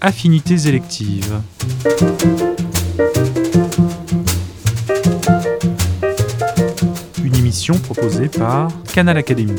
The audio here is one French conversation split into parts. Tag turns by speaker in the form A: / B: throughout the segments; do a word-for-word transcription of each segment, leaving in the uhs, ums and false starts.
A: Affinités électives. Une émission proposée par Canal Académie.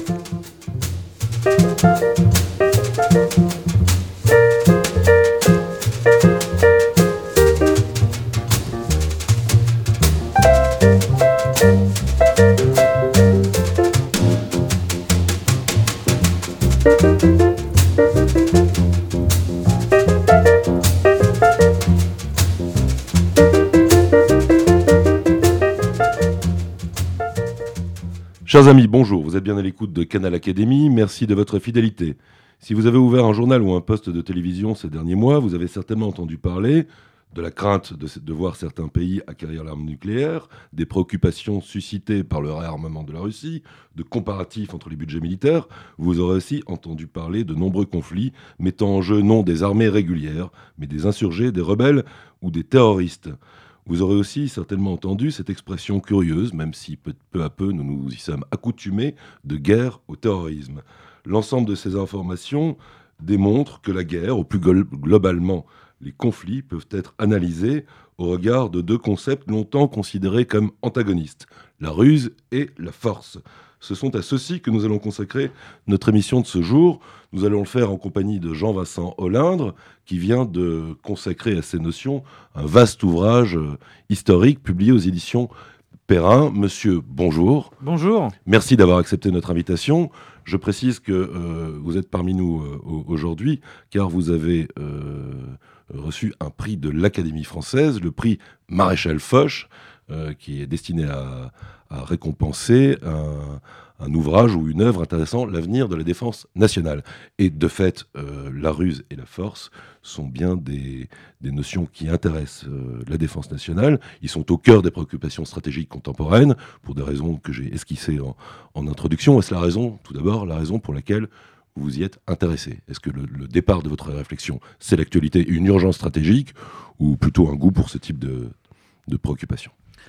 B: Chers amis, bonjour, vous êtes bien à l'écoute de Canal Académie, merci de votre fidélité. Si vous avez ouvert un journal ou un poste de télévision ces derniers mois, vous avez certainement entendu parler de la crainte de, de voir certains pays acquérir l'arme nucléaire, des préoccupations suscitées par le réarmement de la Russie, de comparatifs entre les budgets militaires. Vous aurez aussi entendu parler de nombreux conflits mettant en jeu non des armées régulières, mais des insurgés, des rebelles ou des terroristes. Vous aurez aussi certainement entendu cette expression curieuse, même si peu, peu à peu nous nous y sommes accoutumés, de guerre au terrorisme. L'ensemble de ces informations démontre que la guerre, ou plus globalement les conflits, peuvent être analysés au regard de deux concepts longtemps considérés comme antagonistes, la ruse et la force. Ce sont à ceci que nous allons consacrer notre émission de ce jour. Nous allons le faire en compagnie de Jean-Vincent Hollindre, qui vient de consacrer à ces notions un vaste ouvrage historique publié aux éditions Perrin. Monsieur, bonjour.
A: Bonjour.
B: Merci d'avoir accepté notre invitation. Je précise que euh, vous êtes parmi nous euh, aujourd'hui, car vous avez euh, reçu un prix de l'Académie française, le prix Maréchal Foch, euh, qui est destiné à, à récompenser un, un ouvrage ou une œuvre intéressant l'avenir de la défense nationale. Et de fait, euh, la ruse et la force sont bien des, des notions qui intéressent euh, la défense nationale. Ils sont au cœur des préoccupations stratégiques contemporaines, pour des raisons que j'ai esquissées en, en introduction. Est-ce la raison, tout d'abord, la raison pour laquelle vous y êtes intéressé? Est-ce que le, le départ de votre réflexion, c'est l'actualité, une urgence stratégique, ou plutôt un goût pour ce type de, de préoccupation?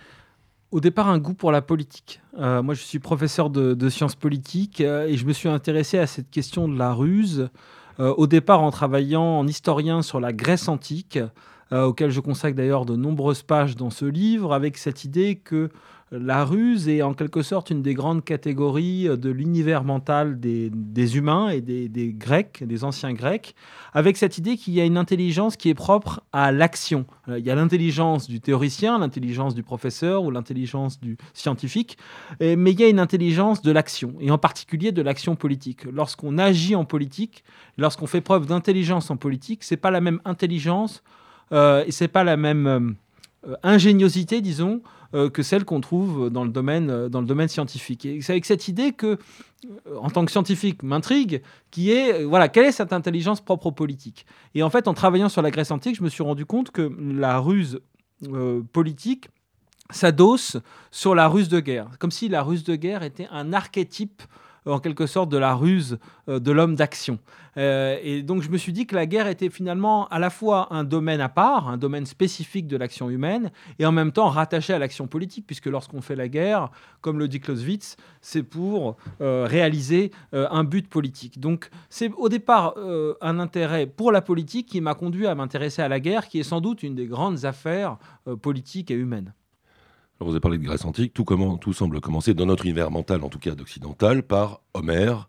C: Au départ, un goût pour la politique. Euh, moi, je suis professeur de, de sciences politiques euh, et je me suis intéressé à cette question de la ruse. Euh, au départ, en travaillant en historien sur la Grèce antique, euh, auquel je consacre d'ailleurs de nombreuses pages dans ce livre, avec cette idée que la ruse est en quelque sorte une des grandes catégories de l'univers mental des, des humains et des, des Grecs, des anciens Grecs, avec cette idée qu'il y a une intelligence qui est propre à l'action. Il y a l'intelligence du théoricien, l'intelligence du professeur ou l'intelligence du scientifique, mais il y a une intelligence de l'action, et en particulier de l'action politique. Lorsqu'on agit en politique, lorsqu'on fait preuve d'intelligence en politique, c'est pas la même intelligence euh, et c'est pas la même euh, ingéniosité, disons, Euh, que celle qu'on trouve dans le domaine, euh, dans le domaine scientifique. Et c'est avec cette idée que, euh, en tant que scientifique, m'intrigue, qui est, euh, voilà, quelle est cette intelligence propre aux politiques ? Et en fait, en travaillant sur la Grèce antique, je me suis rendu compte que la ruse euh, politique s'adosse sur la ruse de guerre, comme si la ruse de guerre était un archétype en quelque sorte de la ruse euh, de l'homme d'action. Euh, et donc je me suis dit que la guerre était finalement à la fois un domaine à part, un domaine spécifique de l'action humaine, et en même temps rattaché à l'action politique, puisque lorsqu'on fait la guerre, comme le dit Clausewitz, c'est pour euh, réaliser euh, un but politique. Donc c'est au départ euh, un intérêt pour la politique qui m'a conduit à m'intéresser à la guerre, qui est sans doute une des grandes affaires euh, politiques et humaines.
B: Alors vous avez parlé de Grèce antique, tout, comment, tout semble commencer dans notre univers mental, en tout cas d'occidental, par Homère,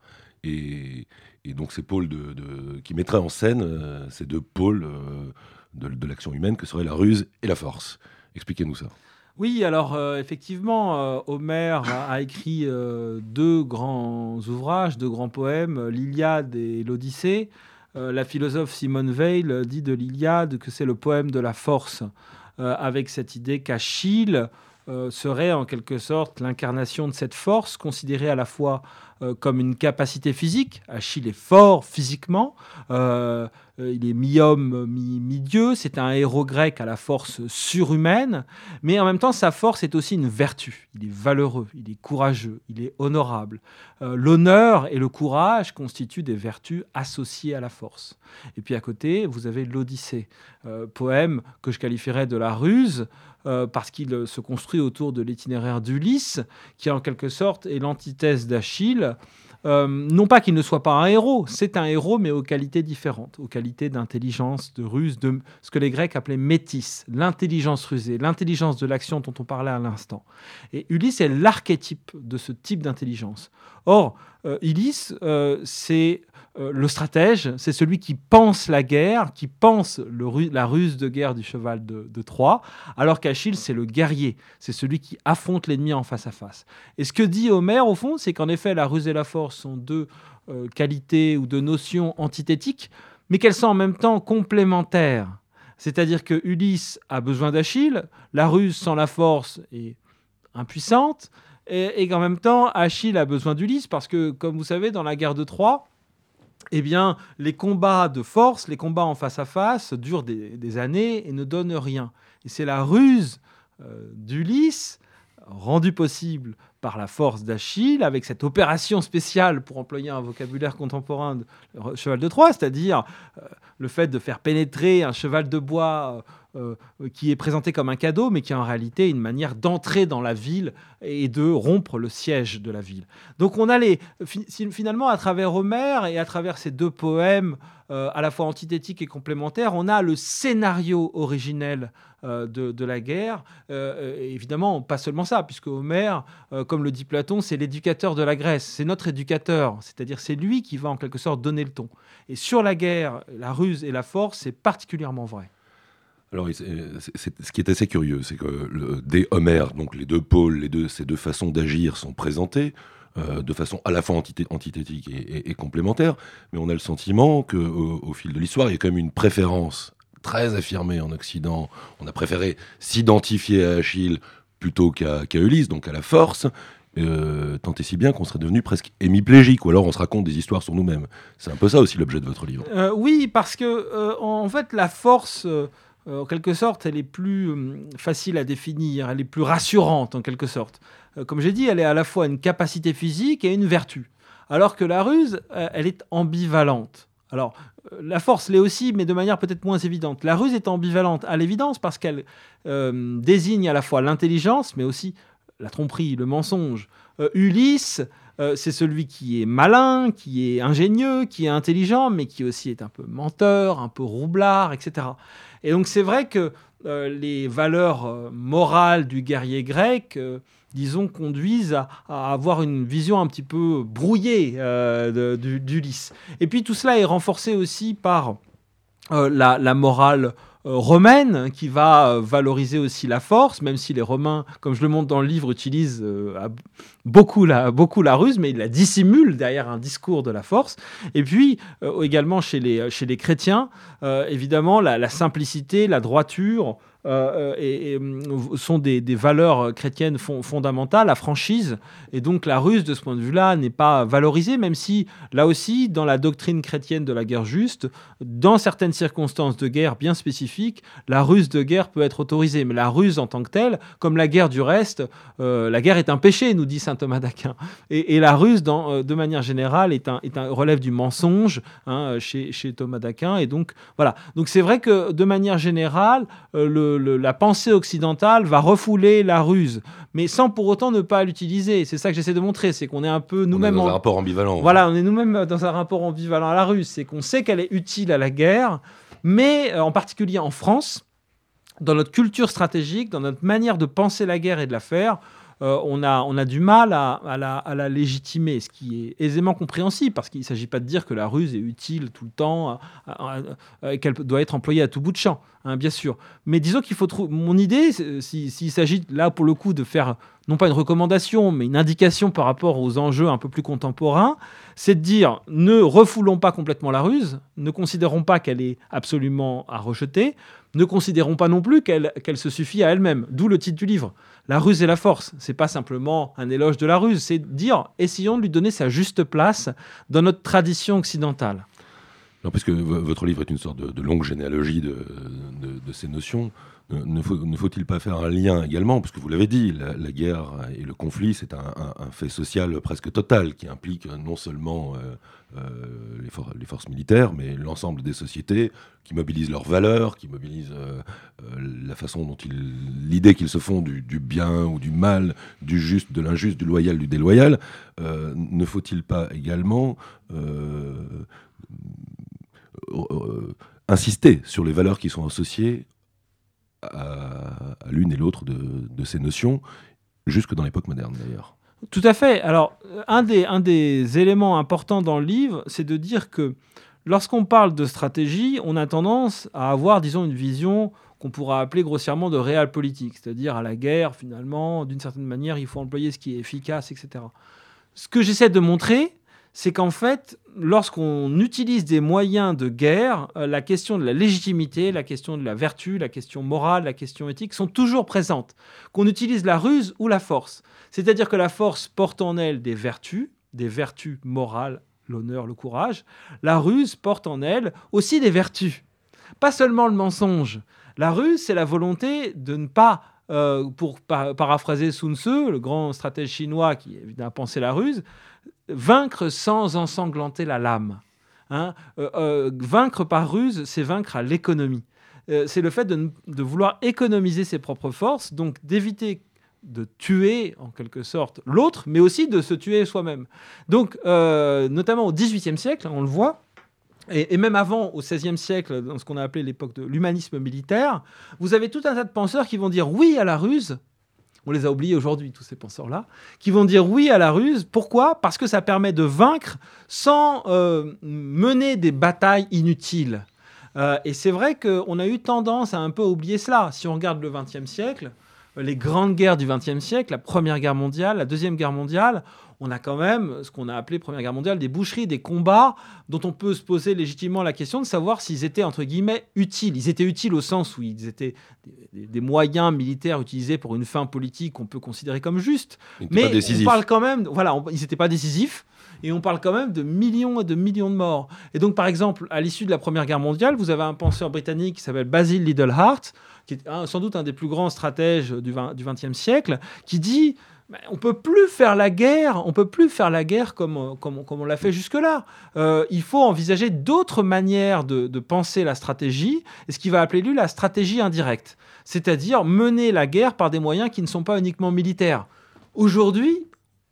B: et, et donc ces pôles de, de, qui mettraient en scène euh, ces deux pôles euh, de, de l'action humaine que seraient la ruse et la force. Expliquez-nous ça.
C: Oui, alors euh, effectivement, euh, Homère a, a écrit euh, deux grands ouvrages, deux grands poèmes, l'Iliade et l'Odyssée. Euh, la philosophe Simone Weil dit de l'Iliade que c'est le poème de la force, euh, avec cette idée qu'Achille Euh, serait en quelque sorte l'incarnation de cette force, considérée à la fois euh, comme une capacité physique. Achille est fort physiquement, euh, euh, il est mi-homme, mi- mi-dieu, c'est un héros grec à la force surhumaine, mais en même temps sa force est aussi une vertu. Il est valeureux, il est courageux, il est honorable. Euh, l'honneur et le courage constituent des vertus associées à la force. Et puis à côté, vous avez l'Odyssée, euh, poème que je qualifierais de la ruse, Euh, parce qu'il euh, se construit autour de l'itinéraire d'Ulysse, qui en quelque sorte est l'antithèse d'Achille, euh, non pas qu'il ne soit pas un héros, c'est un héros, mais aux qualités différentes, aux qualités d'intelligence, de ruse, de ce que les Grecs appelaient métis, l'intelligence rusée, l'intelligence de l'action dont on parlait à l'instant. Et Ulysse est l'archétype de ce type d'intelligence. Or, euh, Ulysse, euh, c'est euh, le stratège, c'est celui qui pense la guerre, qui pense le ru- la ruse de guerre du cheval de, de Troie, alors qu'Achille, c'est le guerrier, c'est celui qui affronte l'ennemi en face à face. Et ce que dit Homère, au fond, c'est qu'en effet, la ruse et la force sont deux euh, qualités ou deux notions antithétiques, mais qu'elles sont en même temps complémentaires. C'est-à-dire que Ulysse a besoin d'Achille, la ruse sans la force est impuissante, et, et qu'en même temps, Achille a besoin d'Ulysse, parce que, comme vous savez, dans la guerre de Troie, eh bien, les combats de force, les combats en face à face durent des, des années et ne donnent rien. Et c'est la ruse euh, d'Ulysse, rendue possible par la force d'Achille, avec cette opération spéciale, pour employer un vocabulaire contemporain, de cheval de Troie, c'est-à-dire euh, le fait de faire pénétrer un cheval de bois euh, euh, qui est présenté comme un cadeau, mais qui est en réalité une manière d'entrer dans la ville et de rompre le siège de la ville. Donc on a les, finalement, à travers Homère et à travers ces deux poèmes, euh, à la fois antithétiques et complémentaires, on a le scénario originel euh, de, de la guerre. Euh, évidemment, pas seulement ça, puisque Homère, euh, comme le dit Platon, c'est l'éducateur de la Grèce, c'est notre éducateur, c'est-à-dire c'est lui qui va en quelque sorte donner le ton. Et sur la guerre, la ruse et la force, c'est particulièrement vrai.
B: Alors, c'est, c'est, ce qui est assez curieux, c'est que le, dès Homère, donc les deux pôles, les deux, ces deux façons d'agir sont présentées euh, de façon à la fois antithé- antithétique et, et, et complémentaire, mais on a le sentiment qu'au au fil de l'histoire, il y a quand même une préférence très affirmée en Occident. On a préféré s'identifier à Achille plutôt qu'à, qu'à Ulysse, donc à la force, euh, tant et si bien qu'on serait devenu presque hémiplégique, ou alors on se raconte des histoires sur nous-mêmes. C'est un peu ça aussi l'objet de votre livre.
C: Euh, oui, parce que euh, en fait, la force... Euh... Euh, en quelque sorte, elle est plus euh, facile à définir, elle est plus rassurante en quelque sorte. Euh, comme j'ai dit, elle est à la fois une capacité physique et une vertu. Alors que la ruse, euh, elle est ambivalente. Alors, euh, la force l'est aussi, mais de manière peut-être moins évidente. La ruse est ambivalente à l'évidence parce qu'elle euh, désigne à la fois l'intelligence, mais aussi la tromperie, le mensonge. Euh, Ulysse, euh, c'est celui qui est malin, qui est ingénieux, qui est intelligent, mais qui aussi est un peu menteur, un peu roublard, et cetera. Et donc c'est vrai que euh, les valeurs euh, morales du guerrier grec, euh, disons, conduisent à, à avoir une vision un petit peu brouillée euh, de, de, d'Ulysse. Et puis tout cela est renforcé aussi par euh, la, la morale euh, romaine, qui va euh, valoriser aussi la force, même si les Romains, comme je le montre dans le livre, utilisent euh, beaucoup, la, beaucoup la ruse, mais ils la dissimulent derrière un discours de la force. Et puis, euh, également chez les, chez les chrétiens, euh, évidemment, la, la simplicité, la droiture, Euh, et, et, sont des, des valeurs chrétiennes fond, fondamentales, la franchise, et donc la ruse de ce point de vue-là n'est pas valorisée, même si là aussi dans la doctrine chrétienne de la guerre juste, dans certaines circonstances de guerre bien spécifiques, la ruse de guerre peut être autorisée, mais la ruse en tant que telle, comme la guerre du reste, euh, la guerre est un péché, nous dit saint Thomas d'Aquin, et, et la ruse dans, euh, de manière générale est un, est un, relève du mensonge hein, chez, chez Thomas d'Aquin, et donc voilà, donc c'est vrai que de manière générale euh, le Le, la pensée occidentale va refouler la ruse, mais sans pour autant ne pas l'utiliser. C'est ça que j'essaie de montrer, c'est qu'on est un peu nous-mêmes...
B: On est dans
C: en...
B: un rapport ambivalent.
C: Voilà, on est nous-mêmes dans un rapport ambivalent à la ruse. C'est qu'on sait qu'elle est utile à la guerre, mais euh, en particulier en France, dans notre culture stratégique, dans notre manière de penser la guerre et de la faire, euh, on, a, on a du mal à, à, la, à la légitimer, ce qui est aisément compréhensible, parce qu'il ne s'agit pas de dire que la ruse est utile tout le temps, à, à, à, à, qu'elle doit être employée à tout bout de champ, hein, bien sûr. Mais disons qu'il faut trouver... Mon idée, s'il si, s'agit là pour le coup de faire, non pas une recommandation, mais une indication par rapport aux enjeux un peu plus contemporains, c'est de dire, ne refoulons pas complètement la ruse, ne considérons pas qu'elle est absolument à rejeter, ne considérons pas non plus qu'elle, qu'elle se suffit à elle-même. D'où le titre du livre. La ruse et la force. C'est pas simplement un éloge de la ruse, c'est dire, essayons de lui donner sa juste place dans notre tradition occidentale.
B: Non, puisque v- votre livre est une sorte de, de longue généalogie de, de, de ces notions, ne, ne, faut, ne faut-il pas faire un lien également, parce que vous l'avez dit, la, la guerre et le conflit, c'est un, un, un fait social presque total, qui implique non seulement euh, euh, les, for- les forces militaires, mais l'ensemble des sociétés, qui mobilisent leurs valeurs, qui mobilisent euh, euh, la façon dont ils, l'idée qu'ils se font du, du bien ou du mal, du juste, de l'injuste, du loyal, du déloyal. Euh, ne faut-il pas également euh, euh, insister sur les valeurs qui sont associées à, à l'une et l'autre de, de ces notions, jusque dans l'époque moderne d'ailleurs.
C: Tout à fait. Alors, un des, un des éléments importants dans le livre, c'est de dire que lorsqu'on parle de stratégie, on a tendance à avoir, disons, une vision qu'on pourra appeler grossièrement de réel politique, c'est-à-dire à la guerre, finalement, d'une certaine manière, il faut employer ce qui est efficace, et cetera. Ce que j'essaie de montrer, c'est qu'en fait, lorsqu'on utilise des moyens de guerre, euh, la question de la légitimité, la question de la vertu, la question morale, la question éthique sont toujours présentes. Qu'on utilise la ruse ou la force. C'est-à-dire que la force porte en elle des vertus, des vertus morales, l'honneur, le courage. La ruse porte en elle aussi des vertus. Pas seulement le mensonge. La ruse, c'est la volonté de ne pas, euh, pour par- paraphraser Sun Tzu, le grand stratège chinois qui a pensé la ruse, vaincre sans ensanglanter la lame. Hein euh, euh, vaincre par ruse, c'est vaincre à l'économie. Euh, c'est le fait de, de vouloir économiser ses propres forces, donc d'éviter de tuer, en quelque sorte, l'autre, mais aussi de se tuer soi-même. Donc, euh, notamment au dix-huitième siècle, on le voit, et, et même avant, au seizième siècle, dans ce qu'on a appelé l'époque de l'humanisme militaire, vous avez tout un tas de penseurs qui vont dire oui à la ruse. On les a oubliés aujourd'hui, tous ces penseurs-là, qui vont dire oui à la ruse. Pourquoi ? Parce que ça permet de vaincre sans euh, mener des batailles inutiles. Euh, et c'est vrai qu'on a eu tendance à un peu oublier cela. Si on regarde le vingtième siècle, les grandes guerres du vingtième siècle, la Première Guerre mondiale, la Deuxième Guerre mondiale, on a quand même ce qu'on a appelé Première Guerre mondiale, des boucheries, des combats dont on peut se poser légitimement la question de savoir s'ils étaient, entre guillemets, utiles. Ils étaient utiles au sens où ils étaient des, des moyens militaires utilisés pour une fin politique qu'on peut considérer comme juste. Mais on parle quand même... Voilà, on, ils n'étaient pas décisifs. Et on parle quand même de millions et de millions de morts. Et donc, par exemple, à l'issue de la Première Guerre mondiale, vous avez un penseur britannique qui s'appelle Basil Liddell-Hart, qui est un, sans doute un des plus grands stratèges du vingtième siècle, qui dit bah, on peut plus faire la guerre, on peut plus faire la guerre comme, comme, comme on l'a fait jusque-là. Euh, il faut envisager d'autres manières de, de penser la stratégie, et ce qu'il va appeler lui la stratégie indirecte, c'est-à-dire mener la guerre par des moyens qui ne sont pas uniquement militaires. Aujourd'hui,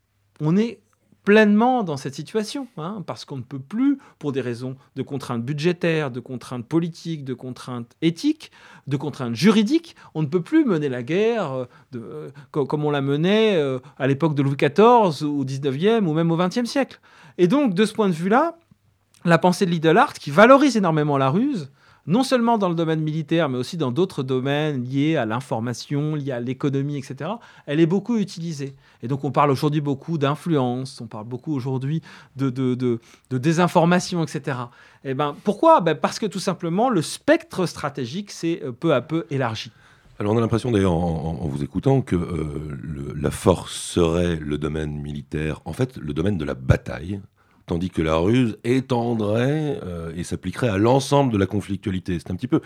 C: on est pleinement dans cette situation, hein, parce qu'on ne peut plus, pour des raisons de contraintes budgétaires, de contraintes politiques, de contraintes éthiques, de contraintes juridiques, on ne peut plus mener la guerre euh, de, euh, comme, comme on la menait euh, à l'époque de Louis quatorze, au dix-neuvième ou même au vingtième siècle. Et donc, de ce point de vue-là, la pensée de Liddell-Hart, qui valorise énormément la ruse, non seulement dans le domaine militaire, mais aussi dans d'autres domaines liés à l'information, liés à l'économie, et cetera, elle est beaucoup utilisée. Et donc, on parle aujourd'hui beaucoup d'influence, on parle beaucoup aujourd'hui de, de, de, de désinformation, et cetera. Et ben, pourquoi ? Ben parce que tout simplement, le spectre stratégique s'est peu à peu élargi.
B: Alors on a l'impression d'ailleurs en, en, en vous écoutant que euh, le, la force serait le domaine militaire, en fait le domaine de la bataille, tandis que la ruse étendrait euh, et s'appliquerait à l'ensemble de la conflictualité. C'est un petit peu...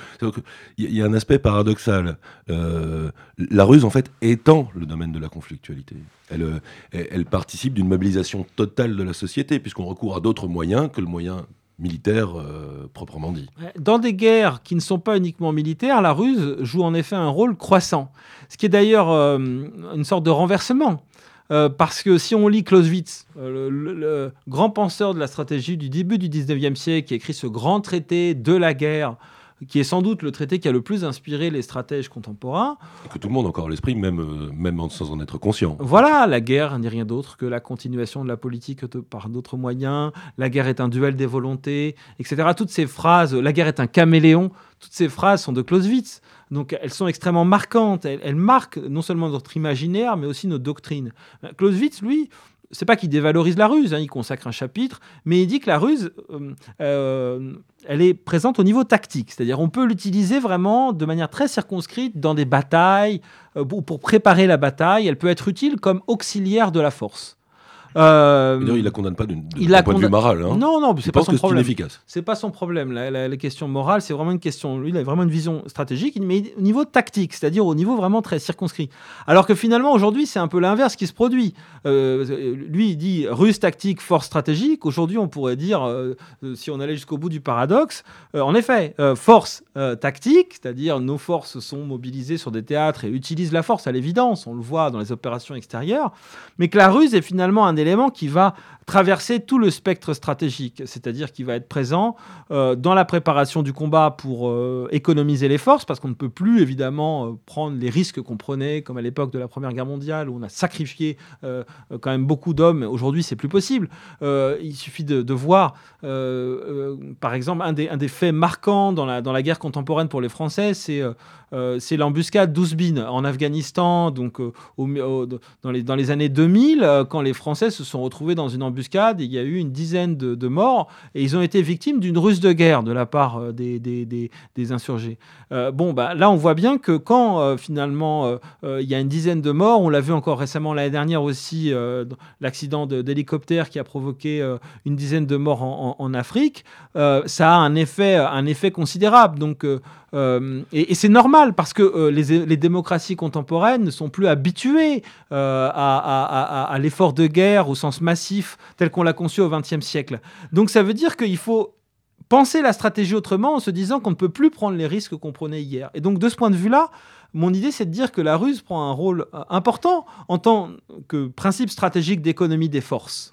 B: Il y a un aspect paradoxal. Euh, la ruse, en fait, étend le domaine de la conflictualité. Elle, elle, elle participe d'une mobilisation totale de la société, puisqu'on recourt à d'autres moyens que le moyen militaire euh, proprement dit.
C: Dans des guerres qui ne sont pas uniquement militaires, la ruse joue en effet un rôle croissant. Ce qui est d'ailleurs euh, une sorte de renversement. Euh, parce que si on lit Clausewitz, euh, le, le, le grand penseur de la stratégie du début du dix-neuvième siècle, qui a écrit ce grand traité de la guerre, qui est sans doute le traité qui a le plus inspiré les stratèges contemporains.
B: Et que tout le monde a encore à l'esprit, même, euh, même sans en être conscient.
C: Voilà, la guerre n'est rien d'autre que la continuation de la politique par d'autres moyens. La guerre est un duel des volontés, et cetera. Toutes ces phrases, la guerre est un caméléon, toutes ces phrases sont de Clausewitz. Donc elles sont extrêmement marquantes. Elles, elles marquent non seulement notre imaginaire, mais aussi nos doctrines. Clausewitz, lui, c'est pas qu'il dévalorise la ruse, hein, il consacre un chapitre, mais il dit que la ruse, euh, euh, elle est présente au niveau tactique. C'est-à-dire on peut l'utiliser vraiment de manière très circonscrite dans des batailles, euh, pour préparer la bataille. Elle peut être utile comme auxiliaire de la force.
B: Euh, il ne la condamne pas d'un point
C: condam...
B: de vue moral. Hein.
C: Non, non, c'est pas son problème.
B: C'est
C: c'est pas son problème. La, la, la question morale, c'est vraiment une question. Lui, il a vraiment une vision stratégique, mais au niveau tactique, c'est-à-dire au niveau vraiment très circonscrit. Alors que finalement, aujourd'hui, c'est un peu l'inverse qui se produit. Euh, lui, il dit ruse tactique, force stratégique. Aujourd'hui, on pourrait dire, euh, si on allait jusqu'au bout du paradoxe, euh, en effet, euh, force euh, tactique, c'est-à-dire nos forces sont mobilisées sur des théâtres et utilisent la force à l'évidence. On le voit dans les opérations extérieures, mais que la ruse est finalement un élément qui va traverser tout le spectre stratégique, c'est-à-dire qu'il va être présent euh, dans la préparation du combat pour euh, économiser les forces, parce qu'on ne peut plus évidemment euh, prendre les risques qu'on prenait, comme à l'époque de la Première Guerre mondiale, où on a sacrifié euh, quand même beaucoup d'hommes. Aujourd'hui, c'est plus possible. Euh, il suffit de, de voir, euh, euh, par exemple, un des, un des faits marquants dans la, dans la guerre contemporaine pour les Français, c'est euh, Euh, c'est l'embuscade d'Ouzbin en Afghanistan, donc euh, au, au, dans, les, dans les années deux mille, euh, quand les Français se sont retrouvés dans une embuscade, il y a eu une dizaine de, de morts et ils ont été victimes d'une ruse de guerre de la part euh, des, des, des, des insurgés. Euh, bon, bah, là, on voit bien que quand euh, finalement euh, euh, il y a une dizaine de morts, on l'a vu encore récemment l'année dernière aussi, euh, l'accident de, d'hélicoptère qui a provoqué euh, une dizaine de morts en, en, en Afrique, euh, ça a un effet, un effet considérable. Donc, euh, Euh, et, et c'est normal parce que euh, les, les démocraties contemporaines ne sont plus habituées euh, à, à, à, à l'effort de guerre au sens massif tel qu'on l'a conçu au vingtième siècle. Donc ça veut dire qu'il faut penser la stratégie autrement en se disant qu'on ne peut plus prendre les risques qu'on prenait hier. Et donc de ce point de vue-là, mon idée, c'est de dire que la ruse prend un rôle important en tant que principe stratégique d'économie des forces.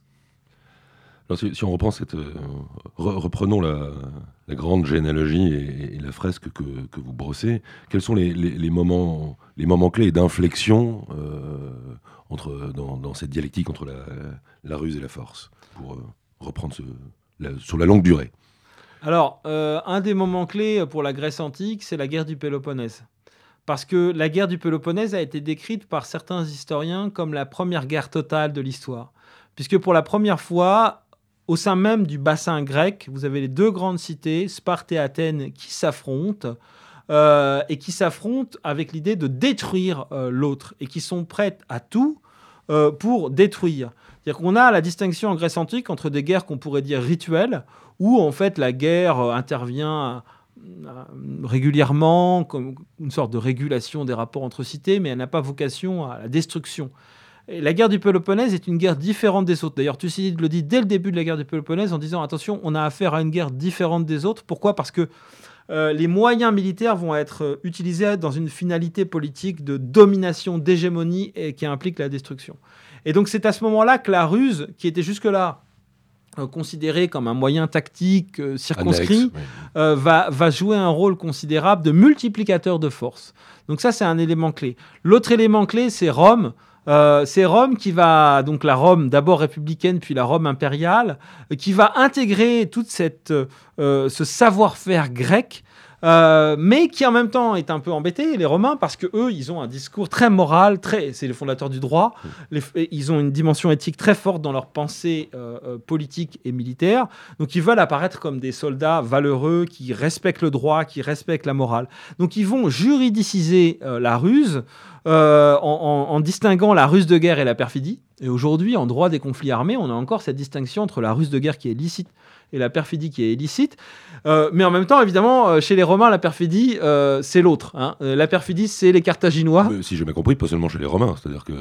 B: Alors, si, si on reprend cette, euh, re, reprenons la, la grande généalogie et, et la fresque que, que vous brossez, quels sont les, les, les, moments, les moments clés d'inflexion euh, entre, dans, dans cette dialectique entre la, la ruse et la force, pour euh, reprendre ce, la, sur la longue durée?
C: Alors, euh, un des moments clés pour la Grèce antique, c'est la guerre du Péloponnèse. Parce que la guerre du Péloponnèse a été décrite par certains historiens comme la première guerre totale de l'histoire. Puisque pour la première fois, au sein même du bassin grec, vous avez les deux grandes cités, Sparte et Athènes, qui s'affrontent, euh, et qui s'affrontent avec l'idée de détruire euh, l'autre, et qui sont prêtes à tout euh, pour détruire. C'est-à-dire qu'on a la distinction en Grèce antique entre des guerres qu'on pourrait dire rituelles, où en fait la guerre euh, intervient euh, régulièrement, comme une sorte de régulation des rapports entre cités, mais elle n'a pas vocation à la destruction. Et la guerre du Péloponnèse est une guerre différente des autres. D'ailleurs, Thucydide le dit dès le début de la guerre du Péloponnèse en disant « Attention, on a affaire à une guerre différente des autres ». Pourquoi ? Parce que euh, les moyens militaires vont être euh, utilisés dans une finalité politique de domination, d'hégémonie et qui implique la destruction. Et donc, c'est à ce moment-là que la ruse, qui était jusque-là euh, considérée comme un moyen tactique euh, circonscrit,
B: Annexe, oui.
C: euh, va, va jouer un rôle considérable de multiplicateur de force. Donc ça, c'est un élément clé. L'autre élément clé, c'est Rome. Euh, c'est Rome qui va, donc la Rome d'abord républicaine puis la Rome impériale, euh, qui va intégrer toute cette, euh, ce savoir-faire grec, euh, mais qui en même temps est un peu embêté, les Romains, parce que eux, ils ont un discours très moral, très, c'est les fondateurs du droit, les, ils ont une dimension éthique très forte dans leur pensée euh, euh, politique et militaire, donc ils veulent apparaître comme des soldats valeureux qui respectent le droit, qui respectent la morale. Donc ils vont juridiciser euh, la ruse, Euh, en, en, en distinguant la ruse de guerre et la perfidie. Et aujourd'hui, en droit des conflits armés, on a encore cette distinction entre la ruse de guerre qui est licite et la perfidie qui est illicite. Euh, mais en même temps, évidemment, chez les Romains, la perfidie, euh, c'est l'autre. Hein. La perfidie, c'est les Carthaginois.
B: Mais, si j'ai bien compris, pas seulement chez les Romains. C'est-à-dire que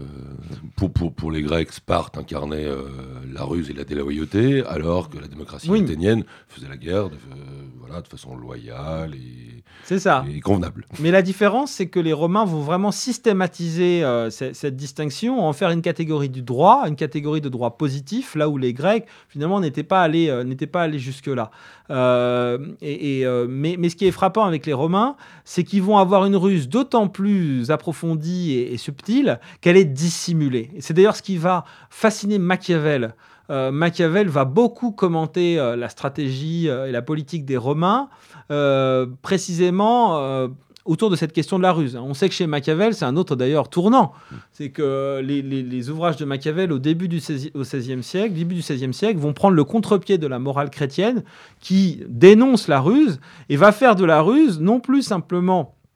B: pour, pour, pour les Grecs, Sparte incarnait euh, la ruse et la déloyauté, alors que la démocratie
C: oui.
B: athénienne faisait la guerre de, euh, voilà, de façon loyale et,
C: c'est ça.
B: et convenable.
C: Mais la différence, c'est que les Romains vont vraiment systématiser euh, cette, cette distinction, en faire une catégorie du droit, une catégorie de droit positif, là où les Grecs, finalement, n'étaient pas allés, euh, n'étaient pas allés jusque-là. Euh, et, et, euh, mais, mais ce qui est frappant avec les Romains, c'est qu'ils vont avoir une ruse d'autant plus approfondie et, et subtile qu'elle est dissimulée. Et c'est d'ailleurs ce qui va fasciner Machiavel. Euh, Machiavel va beaucoup commenter euh, la stratégie euh, et la politique des Romains, euh, précisément euh, autour de cette question de la ruse. On sait que chez Machiavel, c'est un autre d'ailleurs tournant. C'est que les, les, les ouvrages de Machiavel au début du seizième siècle, début du seizième siècle, vont prendre le contre-pied de la morale chrétienne qui dénonce la ruse et va faire de la ruse non plus simplement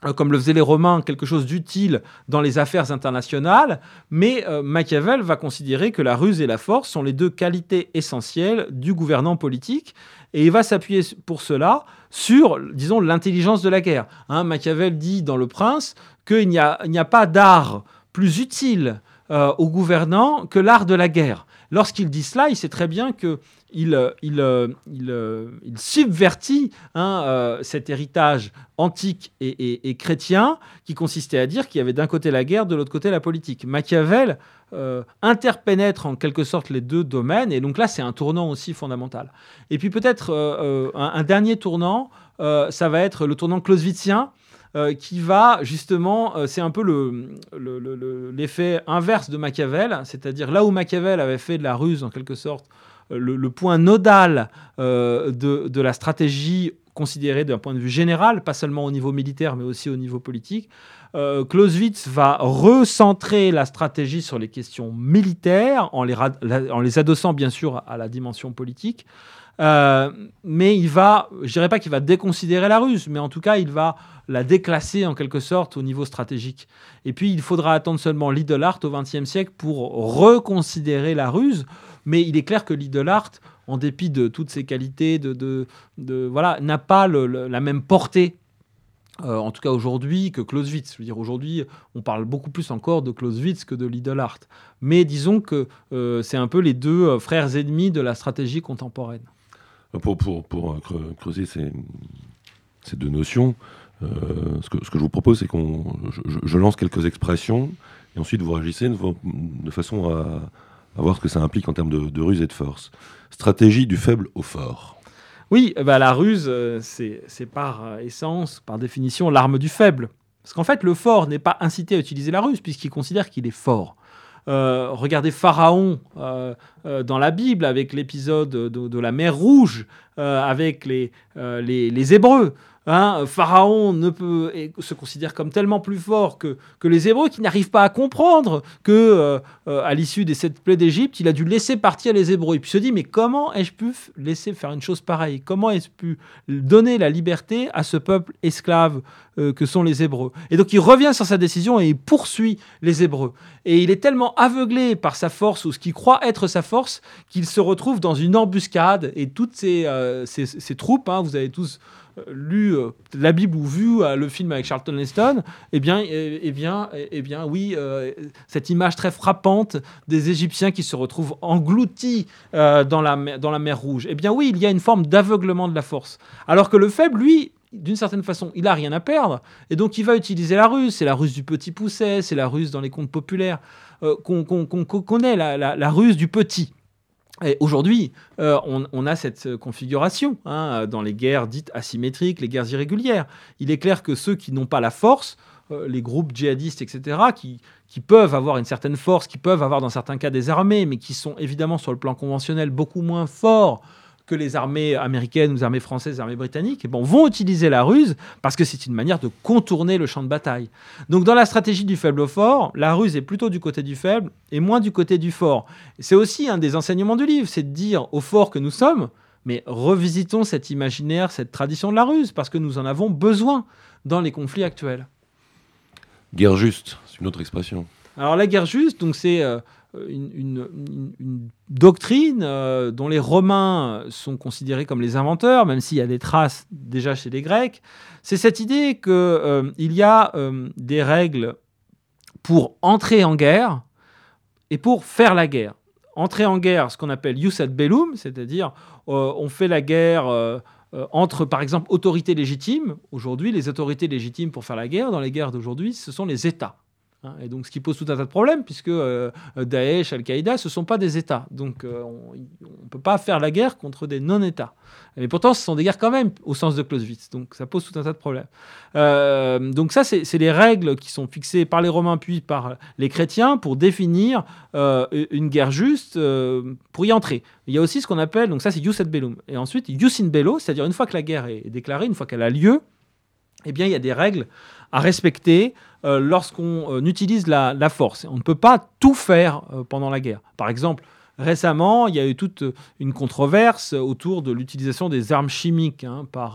C: comme le faisaient les Romains, quelque chose d'utile dans les affaires internationales, mais euh, Machiavel va considérer que la ruse et la force sont les deux qualités essentielles du gouvernant politique, et il va s'appuyer pour cela sur, disons, l'intelligence de la guerre. Hein, Machiavel dit dans Le Prince qu'il n'y a, il n'y a pas d'art plus utile euh, au gouvernant que l'art de la guerre. Lorsqu'il dit cela, il sait très bien que Il, il, il, il subvertit hein, euh, cet héritage antique et, et, et chrétien qui consistait à dire qu'il y avait d'un côté la guerre, de l'autre côté la politique. Machiavel euh, interpénètre en quelque sorte les deux domaines, et donc là c'est un tournant aussi fondamental. Et puis peut-être euh, un, un dernier tournant, euh, ça va être le tournant clausewitzien, Euh, qui va justement, euh, c'est un peu le, le, le, l'effet inverse de Machiavel, c'est-à-dire là où Machiavel avait fait de la ruse en quelque sorte le, le point nodal euh, de, de la stratégie considérée d'un point de vue général, pas seulement au niveau militaire mais aussi au niveau politique, euh, Clausewitz va recentrer la stratégie sur les questions militaires en les, ra- en les adossant bien sûr à la dimension politique. Euh, mais il va, je dirais pas qu'il va déconsidérer la ruse, mais en tout cas, il va la déclasser en quelque sorte au niveau stratégique. Et puis, il faudra attendre seulement Lidl-Art au vingtième siècle pour reconsidérer la ruse. Mais il est clair que Lidl-Art, en dépit de toutes ses qualités, de, de, de, voilà, n'a pas le, le, la même portée. Euh, en tout cas aujourd'hui, que Clausewitz. Je veux dire, aujourd'hui, on parle beaucoup plus encore de Clausewitz que de Lidl-Art. Mais disons que euh, c'est un peu les deux euh, frères ennemis de la stratégie contemporaine.
B: Pour, pour, pour creuser ces, ces deux notions, euh, ce, que, ce que je vous propose, c'est qu'on je, je lance quelques expressions et ensuite vous réagissez de, de façon à, à voir ce que ça implique en termes de, de ruse et de force. Stratégie du faible au fort.
C: Oui, bah la ruse, euh, c'est, c'est par euh, essence, par définition, l'arme du faible. Parce qu'en fait, le fort n'est pas incité à utiliser la ruse puisqu'il considère qu'il est fort. Euh, regardez Pharaon euh, euh, dans la Bible avec l'épisode de, de la mer Rouge euh, avec les, euh, les, les Hébreux. Hein, Pharaon ne peut, et se considère comme tellement plus fort que, que les Hébreux qui n'arrivent pas à comprendre que, euh, euh, à l'issue des sept plaies d'Égypte, il a dû laisser partir les Hébreux. Et puis se dit, mais comment ai-je pu laisser faire une chose pareille ? Comment ai-je pu donner la liberté à ce peuple esclave euh, que sont les Hébreux ? Et donc il revient sur sa décision et il poursuit les Hébreux. Et il est tellement aveuglé par sa force ou ce qu'il croit être sa force qu'il se retrouve dans une embuscade et toutes ces, euh, ces, ces troupes, hein, vous avez tous lu euh, la Bible ou vu euh, le film avec Charlton Heston, eh bien, eh, eh bien, eh bien oui, euh, cette image très frappante des Égyptiens qui se retrouvent engloutis euh, dans, la, dans la mer Rouge. Eh bien oui, il y a une forme d'aveuglement de la force. Alors que le faible, lui, d'une certaine façon, il n'a rien à perdre, et donc il va utiliser la ruse. C'est la ruse du petit pousset, c'est la ruse dans les contes populaires euh, qu'on, qu'on, qu'on connaît, la, la, la ruse du petit. Et aujourd'hui, euh, on, on a cette configuration hein, dans les guerres dites asymétriques, les guerres irrégulières. Il est clair que ceux qui n'ont pas la force, euh, les groupes djihadistes, et cetera, qui, qui peuvent avoir une certaine force, qui peuvent avoir dans certains cas des armées, mais qui sont évidemment sur le plan conventionnel beaucoup moins forts que les armées américaines, les armées françaises, les armées britanniques, et bon, vont utiliser la ruse parce que c'est une manière de contourner le champ de bataille. Donc dans la stratégie du faible au fort, la ruse est plutôt du côté du faible et moins du côté du fort. Et c'est aussi un des enseignements du livre, c'est de dire au fort que nous sommes, mais revisitons cet imaginaire, cette tradition de la ruse, parce que nous en avons besoin dans les conflits actuels.
B: Guerre juste, c'est une autre expression.
C: Alors la guerre juste, donc c'est... Euh, Une, une, une, une doctrine euh, dont les Romains sont considérés comme les inventeurs, même s'il y a des traces déjà chez les Grecs, c'est cette idée qu'il euh, y a euh, des règles pour entrer en guerre et pour faire la guerre. Entrer en guerre, ce qu'on appelle ius ad bellum, c'est-à-dire euh, on fait la guerre euh, euh, entre, par exemple, autorités légitimes. Aujourd'hui, les autorités légitimes pour faire la guerre, dans les guerres d'aujourd'hui, ce sont les États. Et donc, ce qui pose tout un tas de problèmes, puisque euh, Daesh, Al-Qaïda, ce ne sont pas des États. Donc, euh, on ne peut pas faire la guerre contre des non-États. Mais pourtant, ce sont des guerres quand même, au sens de Clausewitz. Donc, ça pose tout un tas de problèmes. Euh, donc, ça, c'est, c'est les règles qui sont fixées par les Romains puis par les chrétiens pour définir euh, une guerre juste euh, pour y entrer. Il y a aussi ce qu'on appelle, donc ça, c'est ius ad bellum. Et ensuite, ius in bello, c'est-à-dire une fois que la guerre est déclarée, une fois qu'elle a lieu, eh bien, il y a des règles à respecter euh, lorsqu'on euh, utilise la, la force. On ne peut pas tout faire euh, pendant la guerre. Par exemple, récemment, il y a eu toute une controverse autour de l'utilisation des armes chimiques hein, par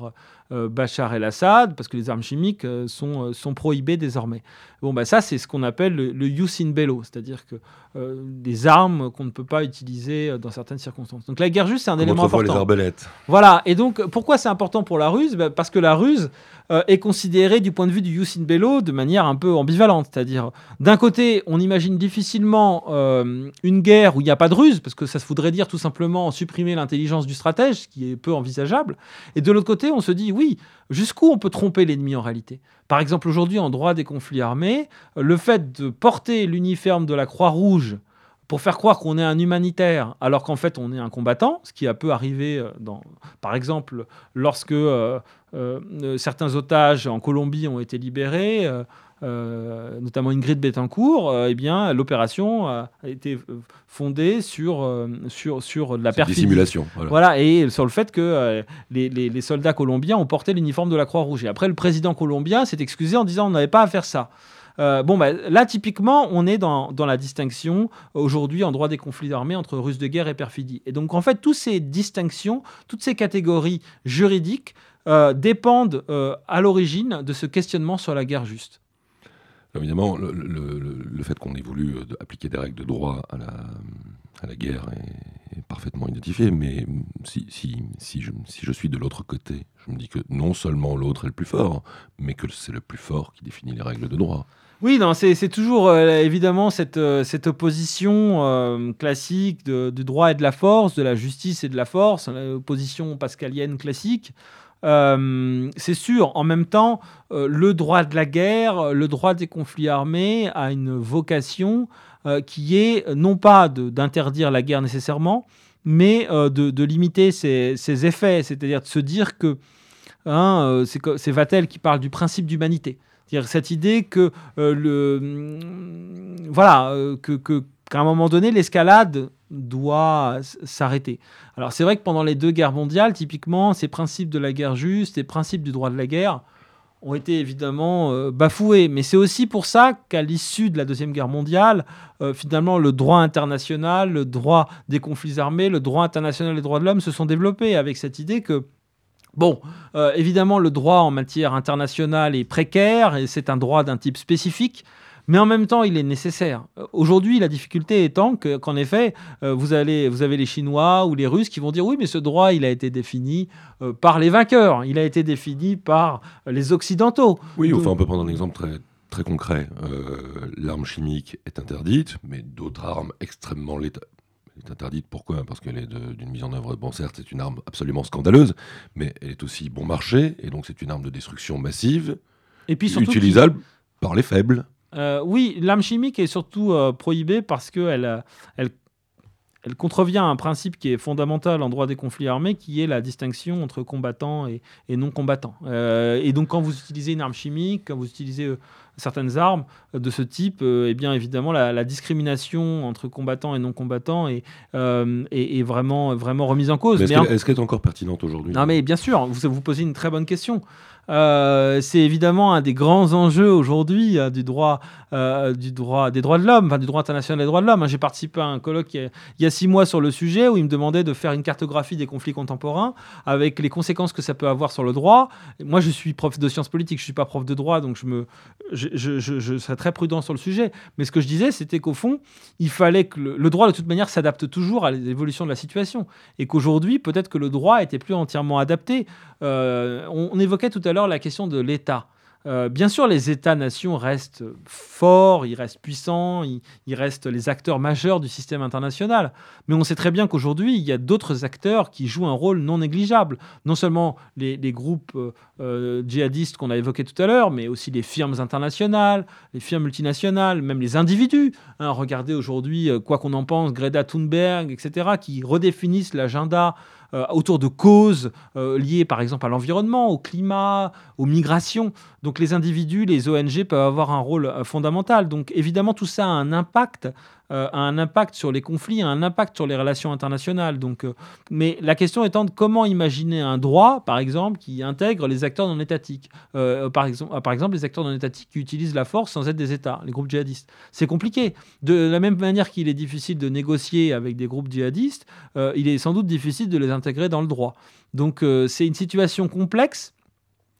C: euh, Bachar el-Assad, parce que les armes chimiques euh, sont, euh, sont prohibées désormais. Bon, bah, ça, c'est ce qu'on appelle le, le jus in bello, c'est-à-dire que euh, des armes qu'on ne peut pas utiliser dans certaines circonstances. Donc la guerre juste, c'est un
B: Comme
C: élément
B: autrefois
C: important.
B: les arbalètes.
C: Voilà, et donc pourquoi c'est important pour la ruse ? Bah, parce que la ruse euh, est considérée du point de vue du jus in bello de manière un peu ambivalente. C'est-à-dire, d'un côté, on imagine difficilement euh, une guerre où il n'y a pas de ruse, parce que ça se voudrait dire tout simplement supprimer l'intelligence du stratège, ce qui est peu envisageable. Et de l'autre côté, on se dit, oui, jusqu'où on peut tromper l'ennemi en réalité ? Par exemple, aujourd'hui, en droit des conflits armés, le fait de porter l'uniforme de la Croix-Rouge pour faire croire qu'on est un humanitaire, alors qu'en fait on est un combattant, ce qui a peu arrivé, dans, par exemple, lorsque euh, euh, certains otages en Colombie ont été libérés, euh, euh, notamment Ingrid Betancourt, euh, eh bien, l'opération a été fondée sur, euh, sur, sur de la perfidie.
B: Dissimulation. Voilà.
C: Voilà, et sur le fait que euh, les, les, les soldats colombiens ont porté l'uniforme de la Croix-Rouge. Et après, le président colombien s'est excusé en disant on n'avait pas à faire ça. Euh, bon, bah, là, typiquement, on est dans, dans la distinction aujourd'hui en droit des conflits armés entre ruse de guerre et perfidie. Et donc, en fait, toutes ces distinctions, toutes ces catégories juridiques euh, dépendent euh, à l'origine de ce questionnement sur la guerre juste.
B: Évidemment, le, le, le, le fait qu'on ait voulu appliquer des règles de droit à la, à la guerre est, est parfaitement identifié, mais si, si, si, je, si je suis de l'autre côté, je me dis que non seulement l'autre est le plus fort, mais que c'est le plus fort qui définit les règles de droit.
C: Oui, non, c'est, c'est toujours euh, évidemment cette, euh, cette opposition euh, classique de, du droit et de la force, de la justice et de la force, l'opposition pascalienne classique. Euh, c'est sûr, en même temps, euh, le droit de la guerre, le droit des conflits armés a une vocation euh, qui est non pas de, d'interdire la guerre nécessairement, mais euh, de, de limiter ses, ses effets, c'est-à-dire de se dire que, hein, euh, c'est, c'est Vattel qui parle du principe d'humanité. C'est-à-dire cette idée que, euh, le, voilà, euh, que, que, qu'à un moment donné, l'escalade doit s'arrêter. Alors c'est vrai que pendant les deux guerres mondiales, typiquement, ces principes de la guerre juste, ces principes du droit de la guerre ont été évidemment euh, bafoués. Mais c'est aussi pour ça qu'à l'issue de la Deuxième Guerre mondiale, euh, finalement, le droit international, le droit des conflits armés, le droit international des droits de l'homme se sont développés avec cette idée que Bon, euh, évidemment, le droit en matière internationale est précaire et c'est un droit d'un type spécifique, mais en même temps, il est nécessaire. Aujourd'hui, la difficulté étant que, qu'en effet, euh, vous, allez, vous avez les Chinois ou les Russes qui vont dire oui, mais ce droit, il a été défini euh, par les vainqueurs, il a été défini par les Occidentaux.
B: Oui, enfin, on peut prendre un exemple très, très concret. Euh, l'arme chimique est interdite, mais d'autres armes extrêmement létales. Elle est interdite, pourquoi ? Parce qu'elle est de, d'une mise en œuvre, bon certes c'est une arme absolument scandaleuse, mais elle est aussi bon marché, et donc c'est une arme de destruction massive,
C: et puis surtout
B: utilisable qui... par les faibles.
C: Euh, oui, l'arme chimique est surtout euh, prohibée parce qu'elle elle, elle contrevient à un principe qui est fondamental en droit des conflits armés, qui est la distinction entre combattants et, et non-combattants. Euh, et donc quand vous utilisez une arme chimique, quand vous utilisez euh, certaines armes de ce type, euh, eh bien évidemment la, la discrimination entre combattants et non-combattants est, euh, est, est vraiment, vraiment remise en cause.
B: Mais est-ce,
C: mais
B: qu'elle, est-ce qu'elle est encore pertinente aujourd'hui ?
C: Non mais bien sûr, vous vous posez une très bonne question. Euh, c'est évidemment un des grands enjeux aujourd'hui euh, du droit, euh, du droit, des droits de l'homme, enfin du droit international des droits de l'homme. Hein. J'ai participé à un colloque il y, a, il y a six mois sur le sujet où il me demandait de faire une cartographie des conflits contemporains avec les conséquences que ça peut avoir sur le droit. Et moi, je suis prof de sciences politiques, je suis pas prof de droit, donc je me, je, je, je, je serais très prudent sur le sujet. Mais ce que je disais, c'était qu'au fond, il fallait que le, le droit de toute manière s'adapte toujours à l'évolution de la situation, et qu'aujourd'hui, peut-être que le droit était plus entièrement adapté. Euh, on, on évoquait tout à l'heure la question de l'État. Euh, bien sûr, les États-nations restent forts, ils restent puissants, ils, ils restent les acteurs majeurs du système international. Mais on sait très bien qu'aujourd'hui, il y a d'autres acteurs qui jouent un rôle non négligeable. Non seulement les, les groupes euh, djihadistes qu'on a évoqués tout à l'heure, mais aussi les firmes internationales, les firmes multinationales, même les individus. Hein, regardez aujourd'hui, quoi qu'on en pense, Greta Thunberg, et cetera, qui redéfinissent l'agenda Euh, autour de causes euh, liées par exemple à l'environnement, au climat, aux migrations. Donc les individus, les O N G peuvent avoir un rôle euh, fondamental. Donc évidemment tout ça a un impact, euh, a un impact sur les conflits, a un impact sur les relations internationales. Donc, euh, mais la question étant de comment imaginer un droit, par exemple, qui intègre les acteurs non étatiques. Euh, par, exemple, par exemple, les acteurs non étatiques qui utilisent la force sans être des États, les groupes djihadistes. C'est compliqué. De la même manière qu'il est difficile de négocier avec des groupes djihadistes, euh, il est sans doute difficile de les intégrer dans le droit. Donc euh, c'est une situation complexe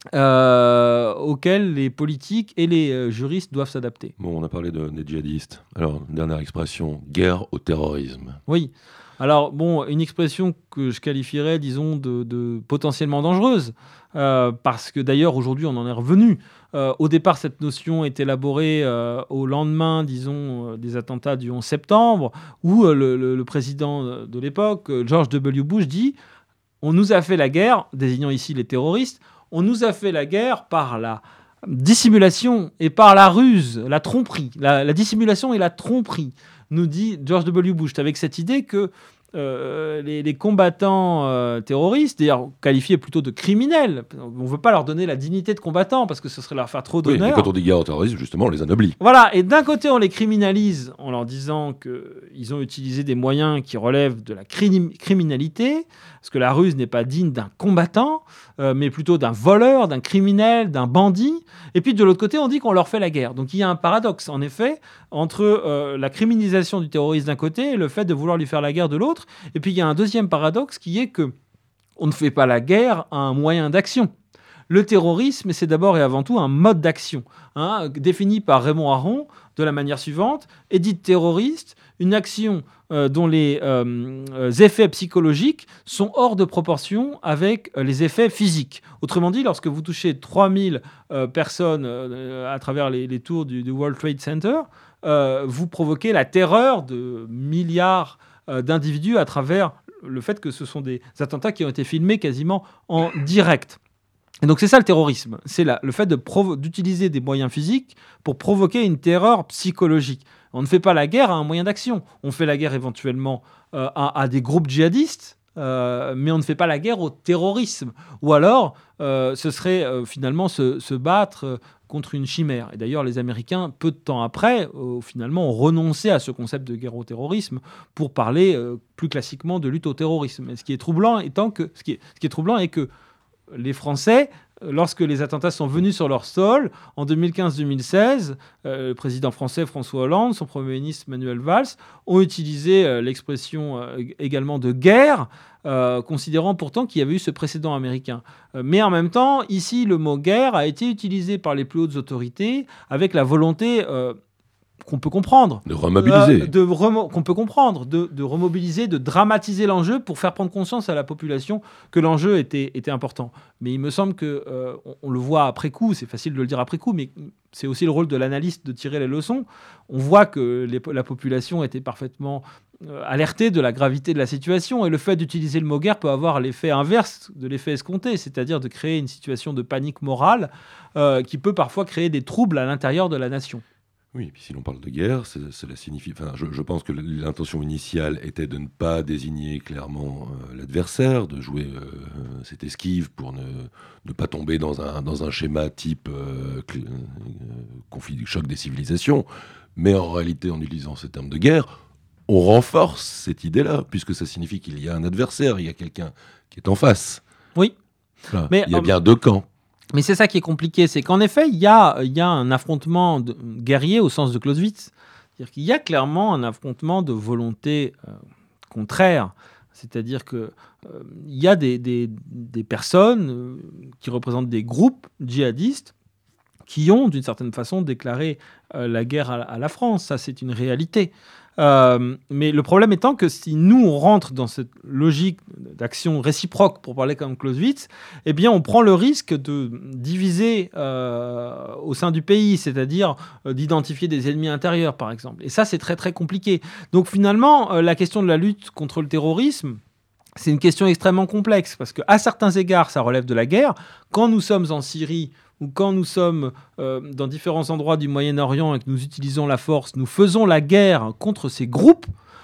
C: euh, auxquels les politiques et les euh, juristes doivent s'adapter.
B: Bon, on a parlé de, des djihadistes. Alors, dernière expression, guerre au terrorisme.
C: Oui. Alors, bon, une expression que je qualifierais, disons, de, de potentiellement dangereuse, euh, parce que d'ailleurs, aujourd'hui, on en est revenu. Euh, au départ, cette notion est élaborée euh, au lendemain, disons, euh, des attentats du onze septembre, où euh, le, le, le président de l'époque, George W. Bush, dit « On nous a fait la guerre », désignant ici les terroristes, « on nous a fait la guerre par la dissimulation et par la ruse, la tromperie, la, la dissimulation et la tromperie », nous dit George W. Bush, avec cette idée que euh, les, les combattants euh, terroristes, d'ailleurs qualifiés plutôt de criminels, on ne veut pas leur donner la dignité de combattants parce que ce serait leur faire trop
B: Oui,
C: d'honneur.
B: mais quand on dit guerre au terrorisme, justement, on les anoblit.
C: Voilà, et d'un côté, on les criminalise en leur disant qu'ils ont utilisé des moyens qui relèvent de la cri- criminalité, parce que la ruse n'est pas digne d'un combattant, euh, mais plutôt d'un voleur, d'un criminel, d'un bandit. Et puis de l'autre côté, on dit qu'on leur fait la guerre. Donc il y a un paradoxe, en effet, entre euh, la criminalisation du terroriste d'un côté et le fait de vouloir lui faire la guerre de l'autre. Et puis il y a un deuxième paradoxe qui est que on ne fait pas la guerre à un moyen d'action. Le terrorisme, c'est d'abord et avant tout un mode d'action, hein, défini par Raymond Aron de la manière suivante. Est dite terroriste, une action euh, dont les euh, effets psychologiques sont hors de proportion avec euh, les effets physiques. Autrement dit, lorsque vous touchez trois mille euh, personnes euh, à travers les, les tours du, du World Trade Center, euh, vous provoquez la terreur de milliards euh, d'individus à travers le fait que ce sont des attentats qui ont été filmés quasiment en direct. Et donc c'est ça le terrorisme, c'est la, le fait de provo- d'utiliser des moyens physiques pour provoquer une terreur psychologique. On ne fait pas la guerre à un moyen d'action, on fait la guerre éventuellement euh, à, à des groupes djihadistes, euh, mais on ne fait pas la guerre au terrorisme. Ou alors, euh, ce serait euh, finalement se, se battre euh, contre une chimère. Et d'ailleurs, les Américains, peu de temps après, euh, finalement, ont renoncé à ce concept de guerre au terrorisme pour parler euh, plus classiquement de lutte au terrorisme. Et ce qui est troublant étant que, ce qui est, ce qui est troublant est que les Français, lorsque les attentats sont venus sur leur sol, en deux mille quinze deux mille seize, euh, le président français François Hollande, son Premier ministre Manuel Valls, ont utilisé euh, l'expression euh, également de guerre, euh, considérant pourtant qu'il y avait eu ce précédent américain. Euh, mais en même temps, ici, le mot guerre a été utilisé par les plus hautes autorités avec la volonté... Euh, qu'on peut comprendre.
B: De remobiliser.
C: Euh, de remo- qu'on peut comprendre, de, de remobiliser, de dramatiser l'enjeu pour faire prendre conscience à la population que l'enjeu était, était important. Mais il me semble qu'on euh, on le voit après coup, c'est facile de le dire après coup, mais c'est aussi le rôle de l'analyste de tirer les leçons. On voit que les, la population était parfaitement euh, alertée de la gravité de la situation, et le fait d'utiliser le mot guerre peut avoir l'effet inverse de l'effet escompté, c'est-à-dire de créer une situation de panique morale euh, qui peut parfois créer des troubles à l'intérieur de la nation.
B: Oui, et puis si l'on parle de guerre, c'est, cela signifie. Enfin, je, je pense que l'intention initiale était de ne pas désigner clairement euh, l'adversaire, de jouer euh, cette esquive pour ne, ne pas tomber dans un, dans un schéma type euh, cl- euh, conflit, choc des civilisations. Mais en réalité, en utilisant ce terme de guerre, on renforce cette idée-là, puisque ça signifie qu'il y a un adversaire, il y a quelqu'un qui est en face.
C: Oui.
B: Voilà.
C: Mais,
B: il y a
C: euh,
B: bien deux camps.
C: Mais c'est ça qui est compliqué, c'est qu'en effet, il y a, il y a un affrontement de, guerrier au sens de Clausewitz. C'est-à-dire qu'il y a clairement un affrontement de volonté euh, contraire. C'est-à-dire qu'il euh, y a des, des, des personnes euh, qui représentent des groupes djihadistes qui ont, d'une certaine façon, déclaré euh, la guerre à, à la France. Ça, c'est une réalité. Euh, mais le problème étant que si nous, on rentre dans cette logique d'action réciproque, pour parler comme Clausewitz, eh bien, on prend le risque de diviser euh, au sein du pays, c'est-à-dire euh, d'identifier des ennemis intérieurs, par exemple. Et ça, c'est très, très compliqué. Donc, finalement, euh, la question de la lutte contre le terrorisme, c'est une question extrêmement complexe, parce qu'à certains égards, ça relève de la guerre. Quand nous sommes en Syrie, ou quand nous sommes euh, dans différents endroits du Moyen-Orient et que nous utilisons la force, nous faisons la guerre contre ces groupes.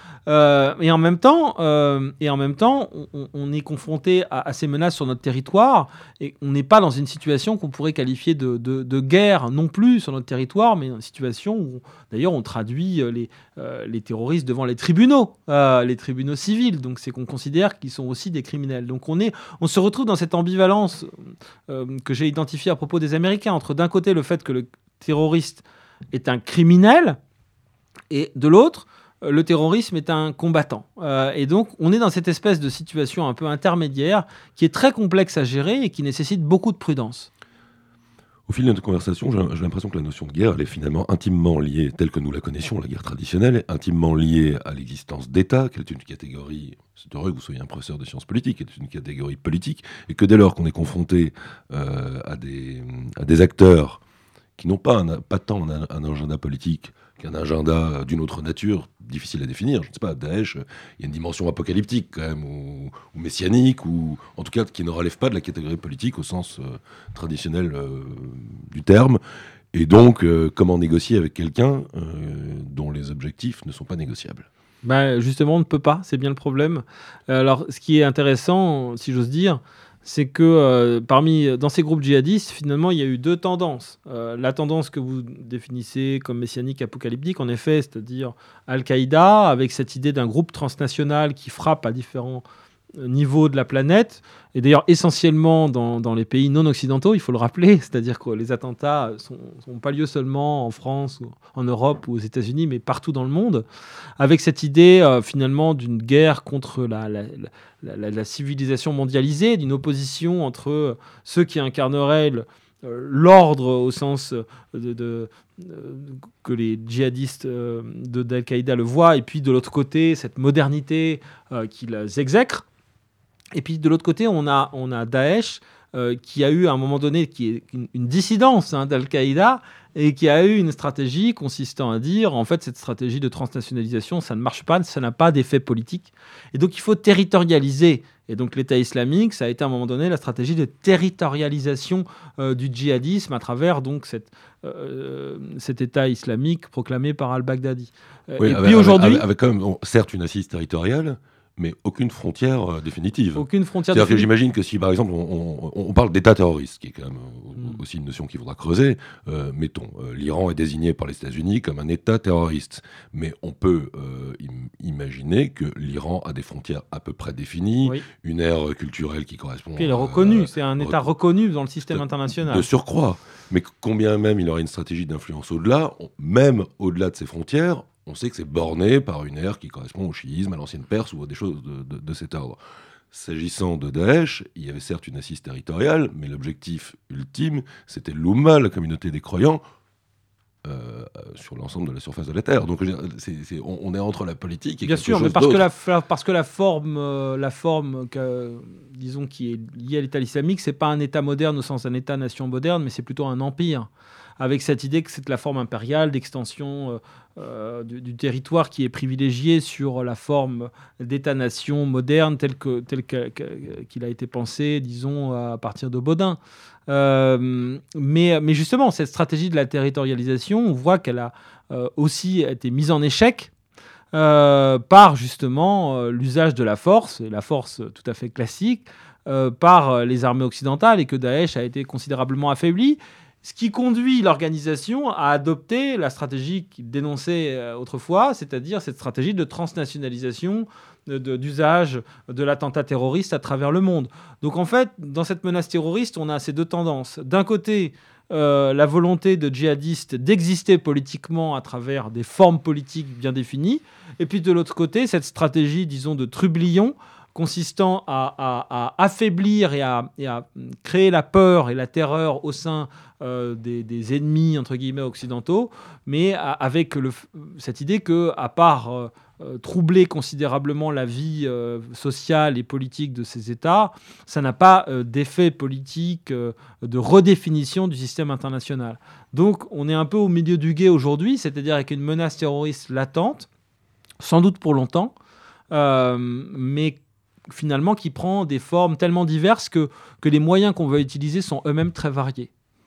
C: Euh, et en même temps, euh, et en même temps on, on est confronté à, à ces menaces sur notre territoire et on n'est pas dans une situation qu'on pourrait qualifier de, de, de guerre non plus sur notre territoire, mais une situation où, d'ailleurs, on traduit les, euh, les terroristes devant les tribunaux, euh, les tribunaux civils. Donc, c'est qu'on considère qu'ils sont aussi des criminels. Donc, on, est, on se retrouve dans cette ambivalence euh, que j'ai identifiée à propos des Américains, entre d'un côté le fait que le terroriste est un criminel et de l'autre, le terrorisme est un combattant. Euh, et donc, on est dans cette espèce de situation un peu intermédiaire qui est très complexe à gérer et qui nécessite beaucoup de prudence.
B: Au fil de notre conversation, j'ai, j'ai l'impression que la notion de guerre, elle est finalement intimement liée, telle que nous la connaissions, la guerre traditionnelle, est intimement liée à l'existence d'État, qui est une catégorie, c'est heureux que vous soyez un professeur de sciences politiques, qui est une catégorie politique, et que dès lors qu'on est confronté euh, à, des, à des acteurs qui n'ont pas, un, pas tant un, un agenda politique qu'un agenda d'une autre nature, difficile à définir. Je ne sais pas, Daesh, il y a une dimension apocalyptique quand même, ou, ou messianique, ou en tout cas qui ne relève pas de la catégorie politique au sens euh, traditionnel euh, du terme. Et donc, euh, comment négocier avec quelqu'un euh, dont les objectifs ne sont pas négociables ?
C: Ben, justement, on ne peut pas, c'est bien le problème. Alors, ce qui est intéressant, si j'ose dire, c'est que euh, parmi, dans ces groupes djihadistes, finalement, il y a eu deux tendances. Euh, la tendance que vous définissez comme messianique, apocalyptique, en effet, c'est-à-dire Al-Qaïda, avec cette idée d'un groupe transnational qui frappe à différents niveaux de la planète, et d'ailleurs essentiellement dans, dans les pays non occidentaux, il faut le rappeler, c'est-à-dire que les attentats n'ont pas lieu seulement en France, ou en Europe ou aux États-Unis, mais partout dans le monde, avec cette idée euh, finalement d'une guerre contre la, la, la, la, la civilisation mondialisée, d'une opposition entre ceux qui incarneraient le, euh, l'ordre au sens de, de, de, que les djihadistes euh, de, d'Al-Qaïda le voient, et puis de l'autre côté, cette modernité euh, qui les exècre. Et puis de l'autre côté, on a, on a Daesh euh, qui a eu à un moment donné qui est une, une dissidence hein, d'Al-Qaïda et qui a eu une stratégie consistant à dire en fait cette stratégie de transnationalisation ça ne marche pas, ça n'a pas d'effet politique et donc il faut territorialiser. Et donc l'État islamique, ça a été à un moment donné la stratégie de territorialisation euh, du djihadisme à travers donc cette, euh, cet État islamique proclamé par al-Baghdadi. Euh,
B: oui,
C: et
B: avec,
C: puis aujourd'hui,
B: avec, avec quand même bon, certes une assise territoriale, mais aucune frontière euh, définitive.
C: Aucune frontière
B: C'est-à-dire
C: définitive.
B: que j'imagine que si, par exemple, on, on, on parle d'État terroriste, qui est quand même mm. aussi une notion qu'il faudra creuser, euh, mettons, euh, l'Iran est désigné par les États-Unis comme un État terroriste. Mais on peut euh, im- imaginer que l'Iran a des frontières à peu près définies, oui. une ère culturelle qui correspond...
C: Puis il est reconnu, euh, c'est un État
B: rec-
C: reconnu dans le système de, international.
B: De surcroît. Mais combien même il aurait une stratégie d'influence au-delà, on, même au-delà de ses frontières, on sait que c'est borné par une ère qui correspond au chiisme, à l'ancienne Perse ou à des choses de, de, de cet ordre. S'agissant de Daesh, il y avait certes une assise territoriale, mais l'objectif ultime, c'était l'Oumma, la communauté des croyants, euh, sur l'ensemble de la surface de la Terre. Donc c'est, c'est, on, on est entre la politique et
C: bien
B: quelque
C: sûr,
B: chose
C: mais parce
B: d'autre.
C: que la, parce que la forme, euh, la forme que, disons, qui est liée à l'État islamique, c'est pas un État moderne au sens d'un État-nation moderne, mais c'est plutôt un empire, avec cette idée que c'est de la forme impériale, d'extension euh, euh, du, du territoire qui est privilégiée sur la forme d'État-nation moderne tel, que, tel que, que, qu'il a été pensé, disons, à partir de Bodin. Euh, mais, mais justement, cette stratégie de la territorialisation, on voit qu'elle a euh, aussi été mise en échec euh, par justement euh, l'usage de la force, et la force tout à fait classique, euh, par les armées occidentales, et que Daesh a été considérablement affaibli. Ce qui conduit l'organisation à adopter la stratégie qu'il dénonçait autrefois, c'est-à-dire cette stratégie de transnationalisation, de, de, d'usage de l'attentat terroriste à travers le monde. Donc en fait, dans cette menace terroriste, on a ces deux tendances. D'un côté, euh, la volonté de djihadistes d'exister politiquement à travers des formes politiques bien définies, et puis de l'autre côté, cette stratégie, disons, de trublion, consistant à, à, à affaiblir et à, et à créer la peur et la terreur au sein euh, des, des ennemis, entre guillemets, occidentaux, mais à, avec le, cette idée qu'à part euh, troubler considérablement la vie euh, sociale et politique de ces États, ça n'a pas euh, d'effet politique euh, de redéfinition du système international. Donc on est un peu au milieu du gué aujourd'hui, c'est-à-dire avec une menace terroriste latente, sans doute pour longtemps, euh, mais finalement qui prend des formes tellement diverses que, que les moyens qu'on va utiliser sont eux-mêmes très variés.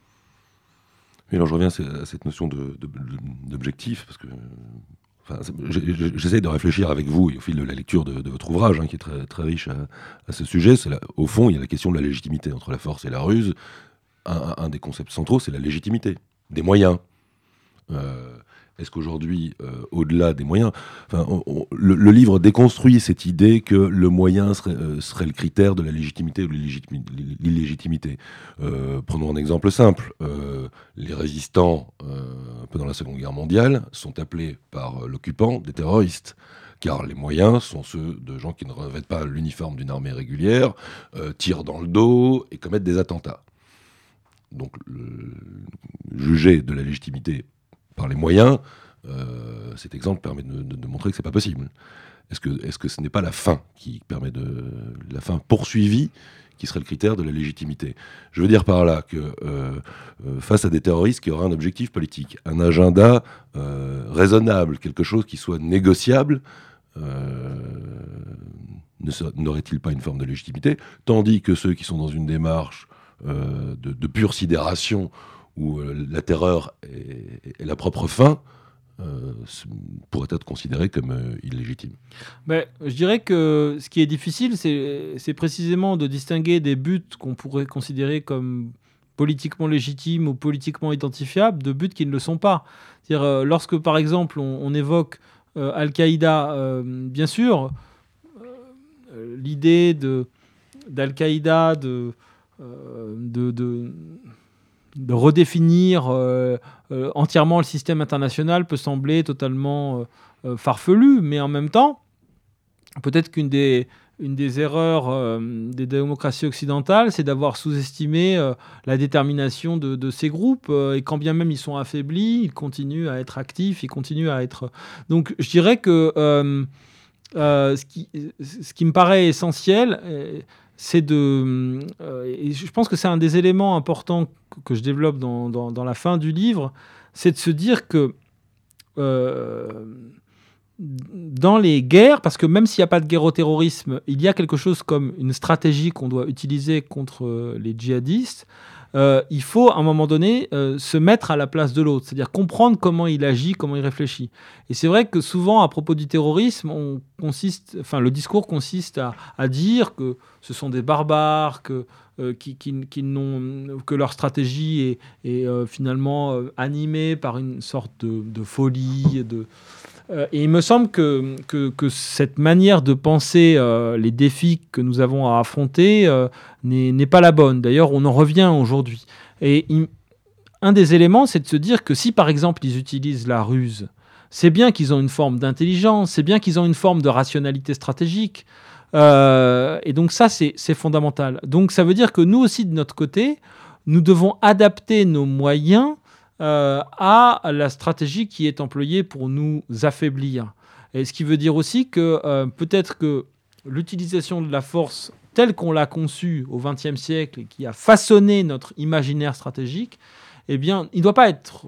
B: Et alors je reviens à cette notion de, de, de, d'objectif, parce que enfin, j'essaie de réfléchir avec vous, et au fil de la lecture de, de votre ouvrage, hein, qui est très, très riche à, à ce sujet, c'est la, au fond, il y a la question de la légitimité entre la force et la ruse. Un, un des concepts centraux, c'est la légitimité, des moyens. Euh, Est-ce qu'aujourd'hui, euh, au-delà des moyens, enfin, on, on, le, le livre déconstruit cette idée que le moyen serait, euh, serait le critère de la légitimité ou de l'illégitimité. Euh, prenons un exemple simple. Euh, les résistants, euh, pendant la Seconde Guerre mondiale, sont appelés par euh, l'occupant des terroristes. Car les moyens sont ceux de gens qui ne revêtent pas l'uniforme d'une armée régulière, euh, tirent dans le dos et commettent des attentats. donc le, juger de la légitimité par les moyens, euh, cet exemple permet de, de, de montrer que c'est pas possible. Est-ce que, est-ce que ce n'est pas la fin qui permet de la fin poursuivie qui serait le critère de la légitimité? Je veux dire par là que euh, euh, face à des terroristes qui auraient un objectif politique, un agenda euh, raisonnable, quelque chose qui soit négociable, euh, ne ser- n'aurait-il pas une forme de légitimité? Tandis que ceux qui sont dans une démarche euh, de, de pure sidération où euh, la terreur est, est la propre fin, Euh, pourrait être considéré comme euh, illégitime.
C: Ben, je dirais que ce qui est difficile, c'est, c'est précisément de distinguer des buts qu'on pourrait considérer comme politiquement légitimes ou politiquement identifiables de buts qui ne le sont pas. C'est-à-dire, euh, lorsque, par exemple, on, on évoque euh, Al-Qaïda, euh, bien sûr, euh, l'idée de, d'Al-Qaïda de, euh, de, de de redéfinir euh, euh, entièrement le système international peut sembler totalement euh, euh, farfelu, mais en même temps, peut-être qu'une des, une des erreurs euh, des démocraties occidentales, c'est d'avoir sous-estimé euh, la détermination de, de ces groupes, euh, et quand bien même ils sont affaiblis, ils continuent à être actifs, ils continuent à être... Donc je dirais que euh, euh, ce, qui, ce qui me paraît essentiel... Euh, c'est de... Euh, et je pense que c'est un des éléments importants que, que je développe dans, dans, dans la fin du livre, c'est de se dire que euh, dans les guerres, parce que même s'il n'y a pas de guerre au terrorisme, il y a quelque chose comme une stratégie qu'on doit utiliser contre les djihadistes, euh, il faut à un moment donné euh, se mettre à la place de l'autre, c'est-à-dire comprendre comment il agit, comment il réfléchit. Et c'est vrai que souvent, à propos du terrorisme, on consiste, enfin, le discours consiste à, à dire que ce sont des barbares, que, euh, qui, qui, qui n'ont, que leur stratégie est, est euh, finalement euh, animée par une sorte de, de folie, de... Euh, et il me semble que, que, que cette manière de penser euh, les défis que nous avons à affronter euh, n'est, n'est pas la bonne. D'ailleurs, on en revient aujourd'hui. Et il, un des éléments, c'est de se dire que si, par exemple, ils utilisent la ruse, c'est bien qu'ils ont une forme d'intelligence, c'est bien qu'ils ont une forme de rationalité stratégique. Euh, et donc ça, c'est, c'est fondamental. Donc ça veut dire que nous aussi, de notre côté, nous devons adapter nos moyens Euh, à la stratégie qui est employée pour nous affaiblir. Et ce qui veut dire aussi que euh, peut-être que l'utilisation de la force telle qu'on l'a conçue au vingtième siècle et qui a façonné notre imaginaire stratégique, eh bien, il ne doit pas être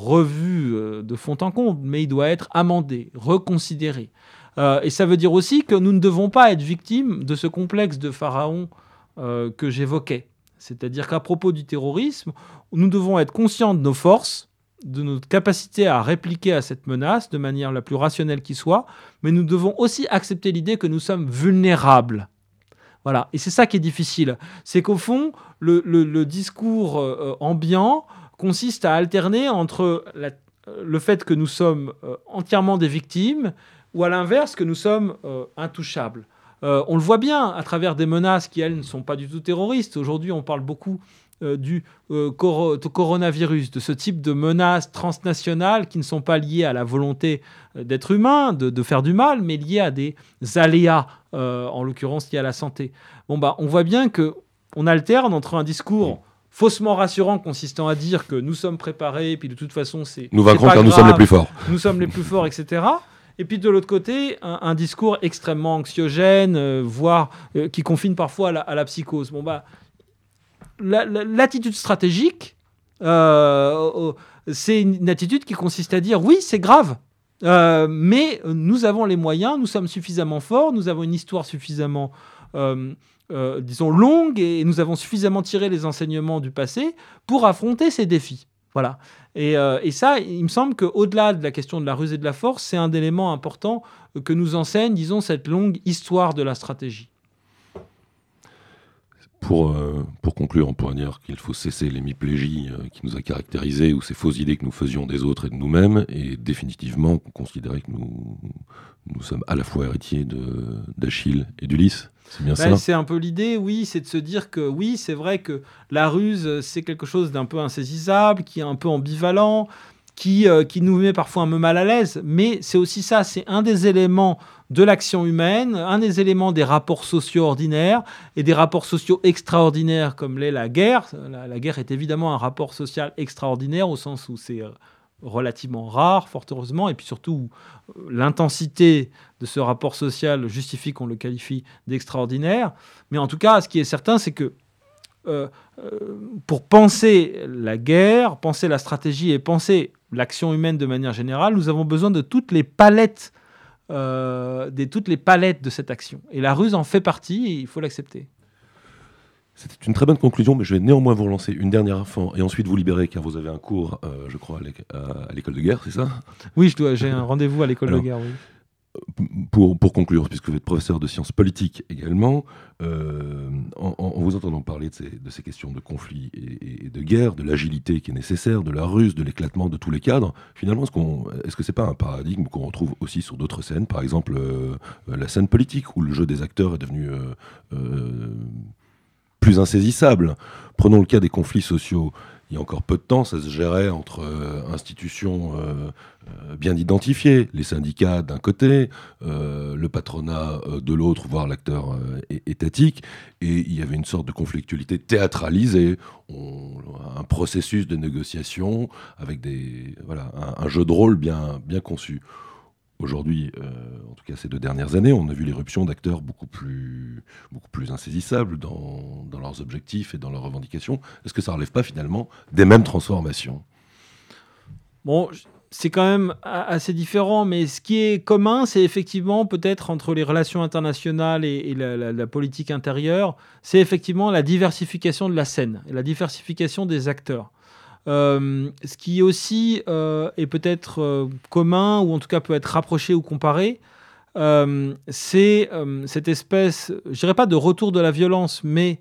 C: revu euh, de fond en comble, mais il doit être amendé, reconsidéré. Euh, et ça veut dire aussi que nous ne devons pas être victimes de ce complexe de pharaon euh, que j'évoquais. C'est-à-dire qu'à propos du terrorisme, nous devons être conscients de nos forces, de notre capacité à répliquer à cette menace de manière la plus rationnelle qui soit, mais nous devons aussi accepter l'idée que nous sommes vulnérables. Voilà. Et c'est ça qui est difficile. C'est qu'au fond, le, le, le discours euh, ambiant consiste à alterner entre la, le fait que nous sommes euh, entièrement des victimes ou à l'inverse que nous sommes euh, intouchables. Euh, on le voit bien à travers des menaces qui, elles, ne sont pas du tout terroristes. Aujourd'hui, on parle beaucoup euh, du euh, coro- coronavirus, de ce type de menaces transnationales qui ne sont pas liées à la volonté d'être humain, de, de faire du mal, mais liées à des aléas, euh, en l'occurrence liés à la santé. Bon, bah, on voit bien qu'on alterne entre un discours faussement rassurant consistant à dire que nous sommes préparés, puis de toute façon, c'est
B: Nous vaincrons
C: c'est pas
B: car
C: grave,
B: nous sommes les plus forts.
C: Nous sommes les plus forts, et cetera. Et puis de l'autre côté, un, un discours extrêmement anxiogène, euh, voire euh, qui confine parfois à la, à la psychose. Bon, bah, la, la, l'attitude stratégique, euh, c'est une attitude qui consiste à dire oui, c'est grave, euh, mais nous avons les moyens, nous sommes suffisamment forts, nous avons une histoire suffisamment, euh, euh, disons, longue, et nous avons suffisamment tiré les enseignements du passé pour affronter ces défis. Voilà. Et, euh, et ça, il me semble qu'au-delà de la question de la ruse et de la force, c'est un élément important que nous enseigne, disons, cette longue histoire de la stratégie.
B: Pour, euh, pour conclure, on pourrait dire qu'il faut cesser l'hémiplégie euh, qui nous a caractérisés ou ces fausses idées que nous faisions des autres et de nous-mêmes, et définitivement considérer que nous, nous sommes à la fois héritiers de, d'Achille et d'Ulysse. C'est bien
C: ben,
B: ça.
C: C'est un peu l'idée, oui, c'est de se dire que oui, c'est vrai que la ruse, c'est quelque chose d'un peu insaisissable, qui est un peu ambivalent, qui, euh, qui nous met parfois un peu mal à l'aise, mais c'est aussi ça, c'est un des éléments de l'action humaine, un des éléments des rapports sociaux ordinaires et des rapports sociaux extraordinaires comme l'est la guerre. La, la guerre est évidemment un rapport social extraordinaire au sens où c'est euh, relativement rare, fort heureusement, et puis surtout l'intensité de ce rapport social justifie qu'on le qualifie d'extraordinaire. Mais en tout cas, ce qui est certain, c'est que euh, euh, pour penser la guerre, penser la stratégie et penser l'action humaine de manière générale, nous avons besoin de toutes les palettes, euh, de toutes les palettes de cette action. Et la ruse en fait partie, et il faut l'accepter.
B: C'était une très bonne conclusion, mais je vais néanmoins vous relancer une dernière fois et ensuite vous libérer, car vous avez un cours, euh, je crois, à l'école de guerre, c'est ça ?
C: Oui, je dois, j'ai un rendez-vous à l'école
B: Alors,
C: de guerre, oui.
B: Pour, pour conclure, puisque vous êtes professeur de sciences politiques également, euh, en, en vous entendant parler de ces, de ces questions de conflit et, et de guerre, de l'agilité qui est nécessaire, de la ruse, de l'éclatement de tous les cadres, finalement, est-ce, qu'on, est-ce que ce n'est pas un paradigme qu'on retrouve aussi sur d'autres scènes, par exemple euh, la scène politique, où le jeu des acteurs est devenu euh, euh, plus insaisissable ? Prenons le cas des conflits sociaux. Il y a encore peu de temps, ça se gérait entre euh, institutions euh, euh, bien identifiées, les syndicats d'un côté, euh, le patronat euh, de l'autre, voire l'acteur euh, étatique, et il y avait une sorte de conflictualité théâtralisée, on, un processus de négociation avec des, voilà, un, un jeu de rôle bien, bien conçu. Aujourd'hui, euh, en tout cas ces deux dernières années, on a vu l'éruption d'acteurs beaucoup plus, beaucoup plus insaisissables dans, dans leurs objectifs et dans leurs revendications. Est-ce que ça ne relève pas finalement des mêmes transformations ?
C: Bon, c'est quand même assez différent, mais ce qui est commun, c'est effectivement peut-être entre les relations internationales et, et la, la, la politique intérieure, c'est effectivement la diversification de la scène, et la diversification des acteurs. Euh, ce qui aussi euh, est peut-être euh, commun, ou en tout cas peut être rapproché ou comparé, euh, c'est euh, cette espèce, je dirais pas de retour de la violence, mais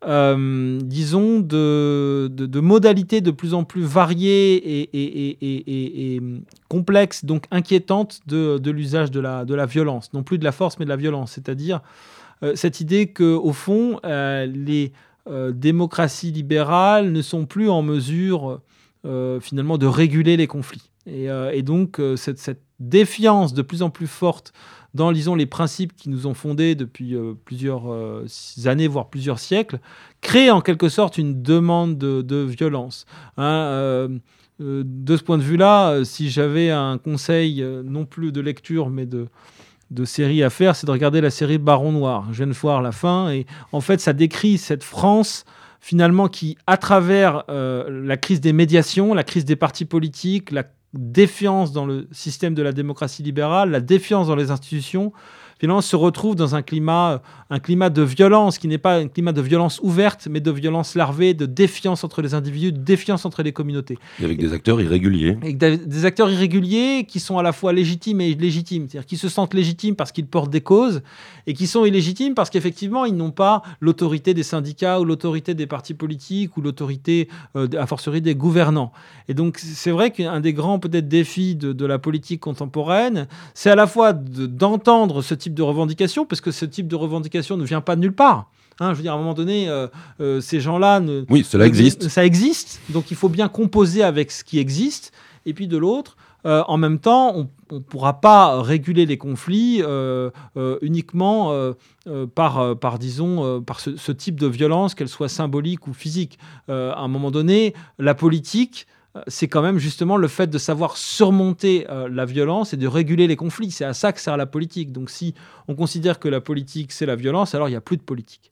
C: euh, disons de, de, de modalités de plus en plus variées et, et, et, et, et complexes, donc inquiétantes de, de l'usage de la, de la violence, non plus de la force mais de la violence, c'est-à-dire euh, cette idée qu'au fond, euh, les Euh, démocraties libérales ne sont plus en mesure euh, finalement de réguler les conflits. Et, euh, et donc euh, cette, cette défiance de plus en plus forte dans, disons, les principes qui nous ont fondés depuis euh, plusieurs euh, années, voire plusieurs siècles, crée en quelque sorte une demande de, de violence. Hein, euh, euh, de ce point de vue-là, euh, si j'avais un conseil, euh, non plus de lecture, mais de... de série à faire, c'est de regarder la série Baron Noir. Je viens de voir la fin, et en fait, ça décrit cette France, finalement, qui, à travers euh, la crise des médiations, la crise des partis politiques, la défiance dans le système de la démocratie libérale, la défiance dans les institutions, finalement, se retrouve dans un climat, un climat de violence qui n'est pas un climat de violence ouverte, mais de violence larvée, de défiance entre les individus, de défiance entre les communautés.
B: Et avec des acteurs irréguliers.
C: Et des acteurs irréguliers qui sont à la fois légitimes et illégitimes. C'est-à-dire qui se sentent légitimes parce qu'ils portent des causes et qui sont illégitimes parce qu'effectivement, ils n'ont pas l'autorité des syndicats ou l'autorité des partis politiques ou l'autorité, euh, a fortiori, des gouvernants. Et donc, c'est vrai qu'un des grands, peut-être, défis de, de la politique contemporaine, c'est à la fois de, d'entendre ce type de revendication, parce que ce type de revendication ne vient pas de nulle part. Hein, je veux dire, à un moment donné, euh, euh, ces gens-là... Ne,
B: oui, cela
C: ne,
B: existe.
C: Ça existe, donc il faut bien composer avec ce qui existe. Et puis de l'autre, euh, en même temps, on ne pourra pas réguler les conflits euh, euh, uniquement euh, euh, par, euh, par, disons, euh, par ce, ce type de violence, qu'elle soit symbolique ou physique. Euh, à un moment donné, la politique... c'est quand même justement le fait de savoir surmonter euh, la violence et de réguler les conflits. C'est à ça que sert la politique. Donc si on considère que la politique, c'est la violence, alors il n'y a plus de politique.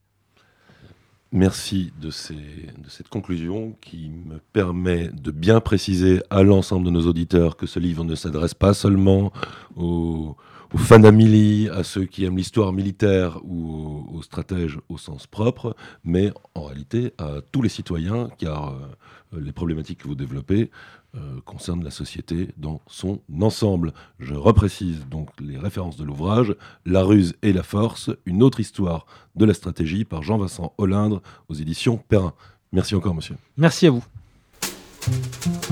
B: Merci de, ces, de cette conclusion qui me permet de bien préciser à l'ensemble de nos auditeurs que ce livre ne s'adresse pas seulement aux, aux fanamili, à ceux qui aiment l'histoire militaire ou aux, aux stratèges au sens propre, mais en réalité à tous les citoyens, car euh, les problématiques que vous développez euh, concernent la société dans son ensemble. Je reprécise donc les références de l'ouvrage, La ruse et la force, une autre histoire de la stratégie par Jean-Vincent Olindre aux éditions Perrin. Merci encore, monsieur.
C: Merci à vous.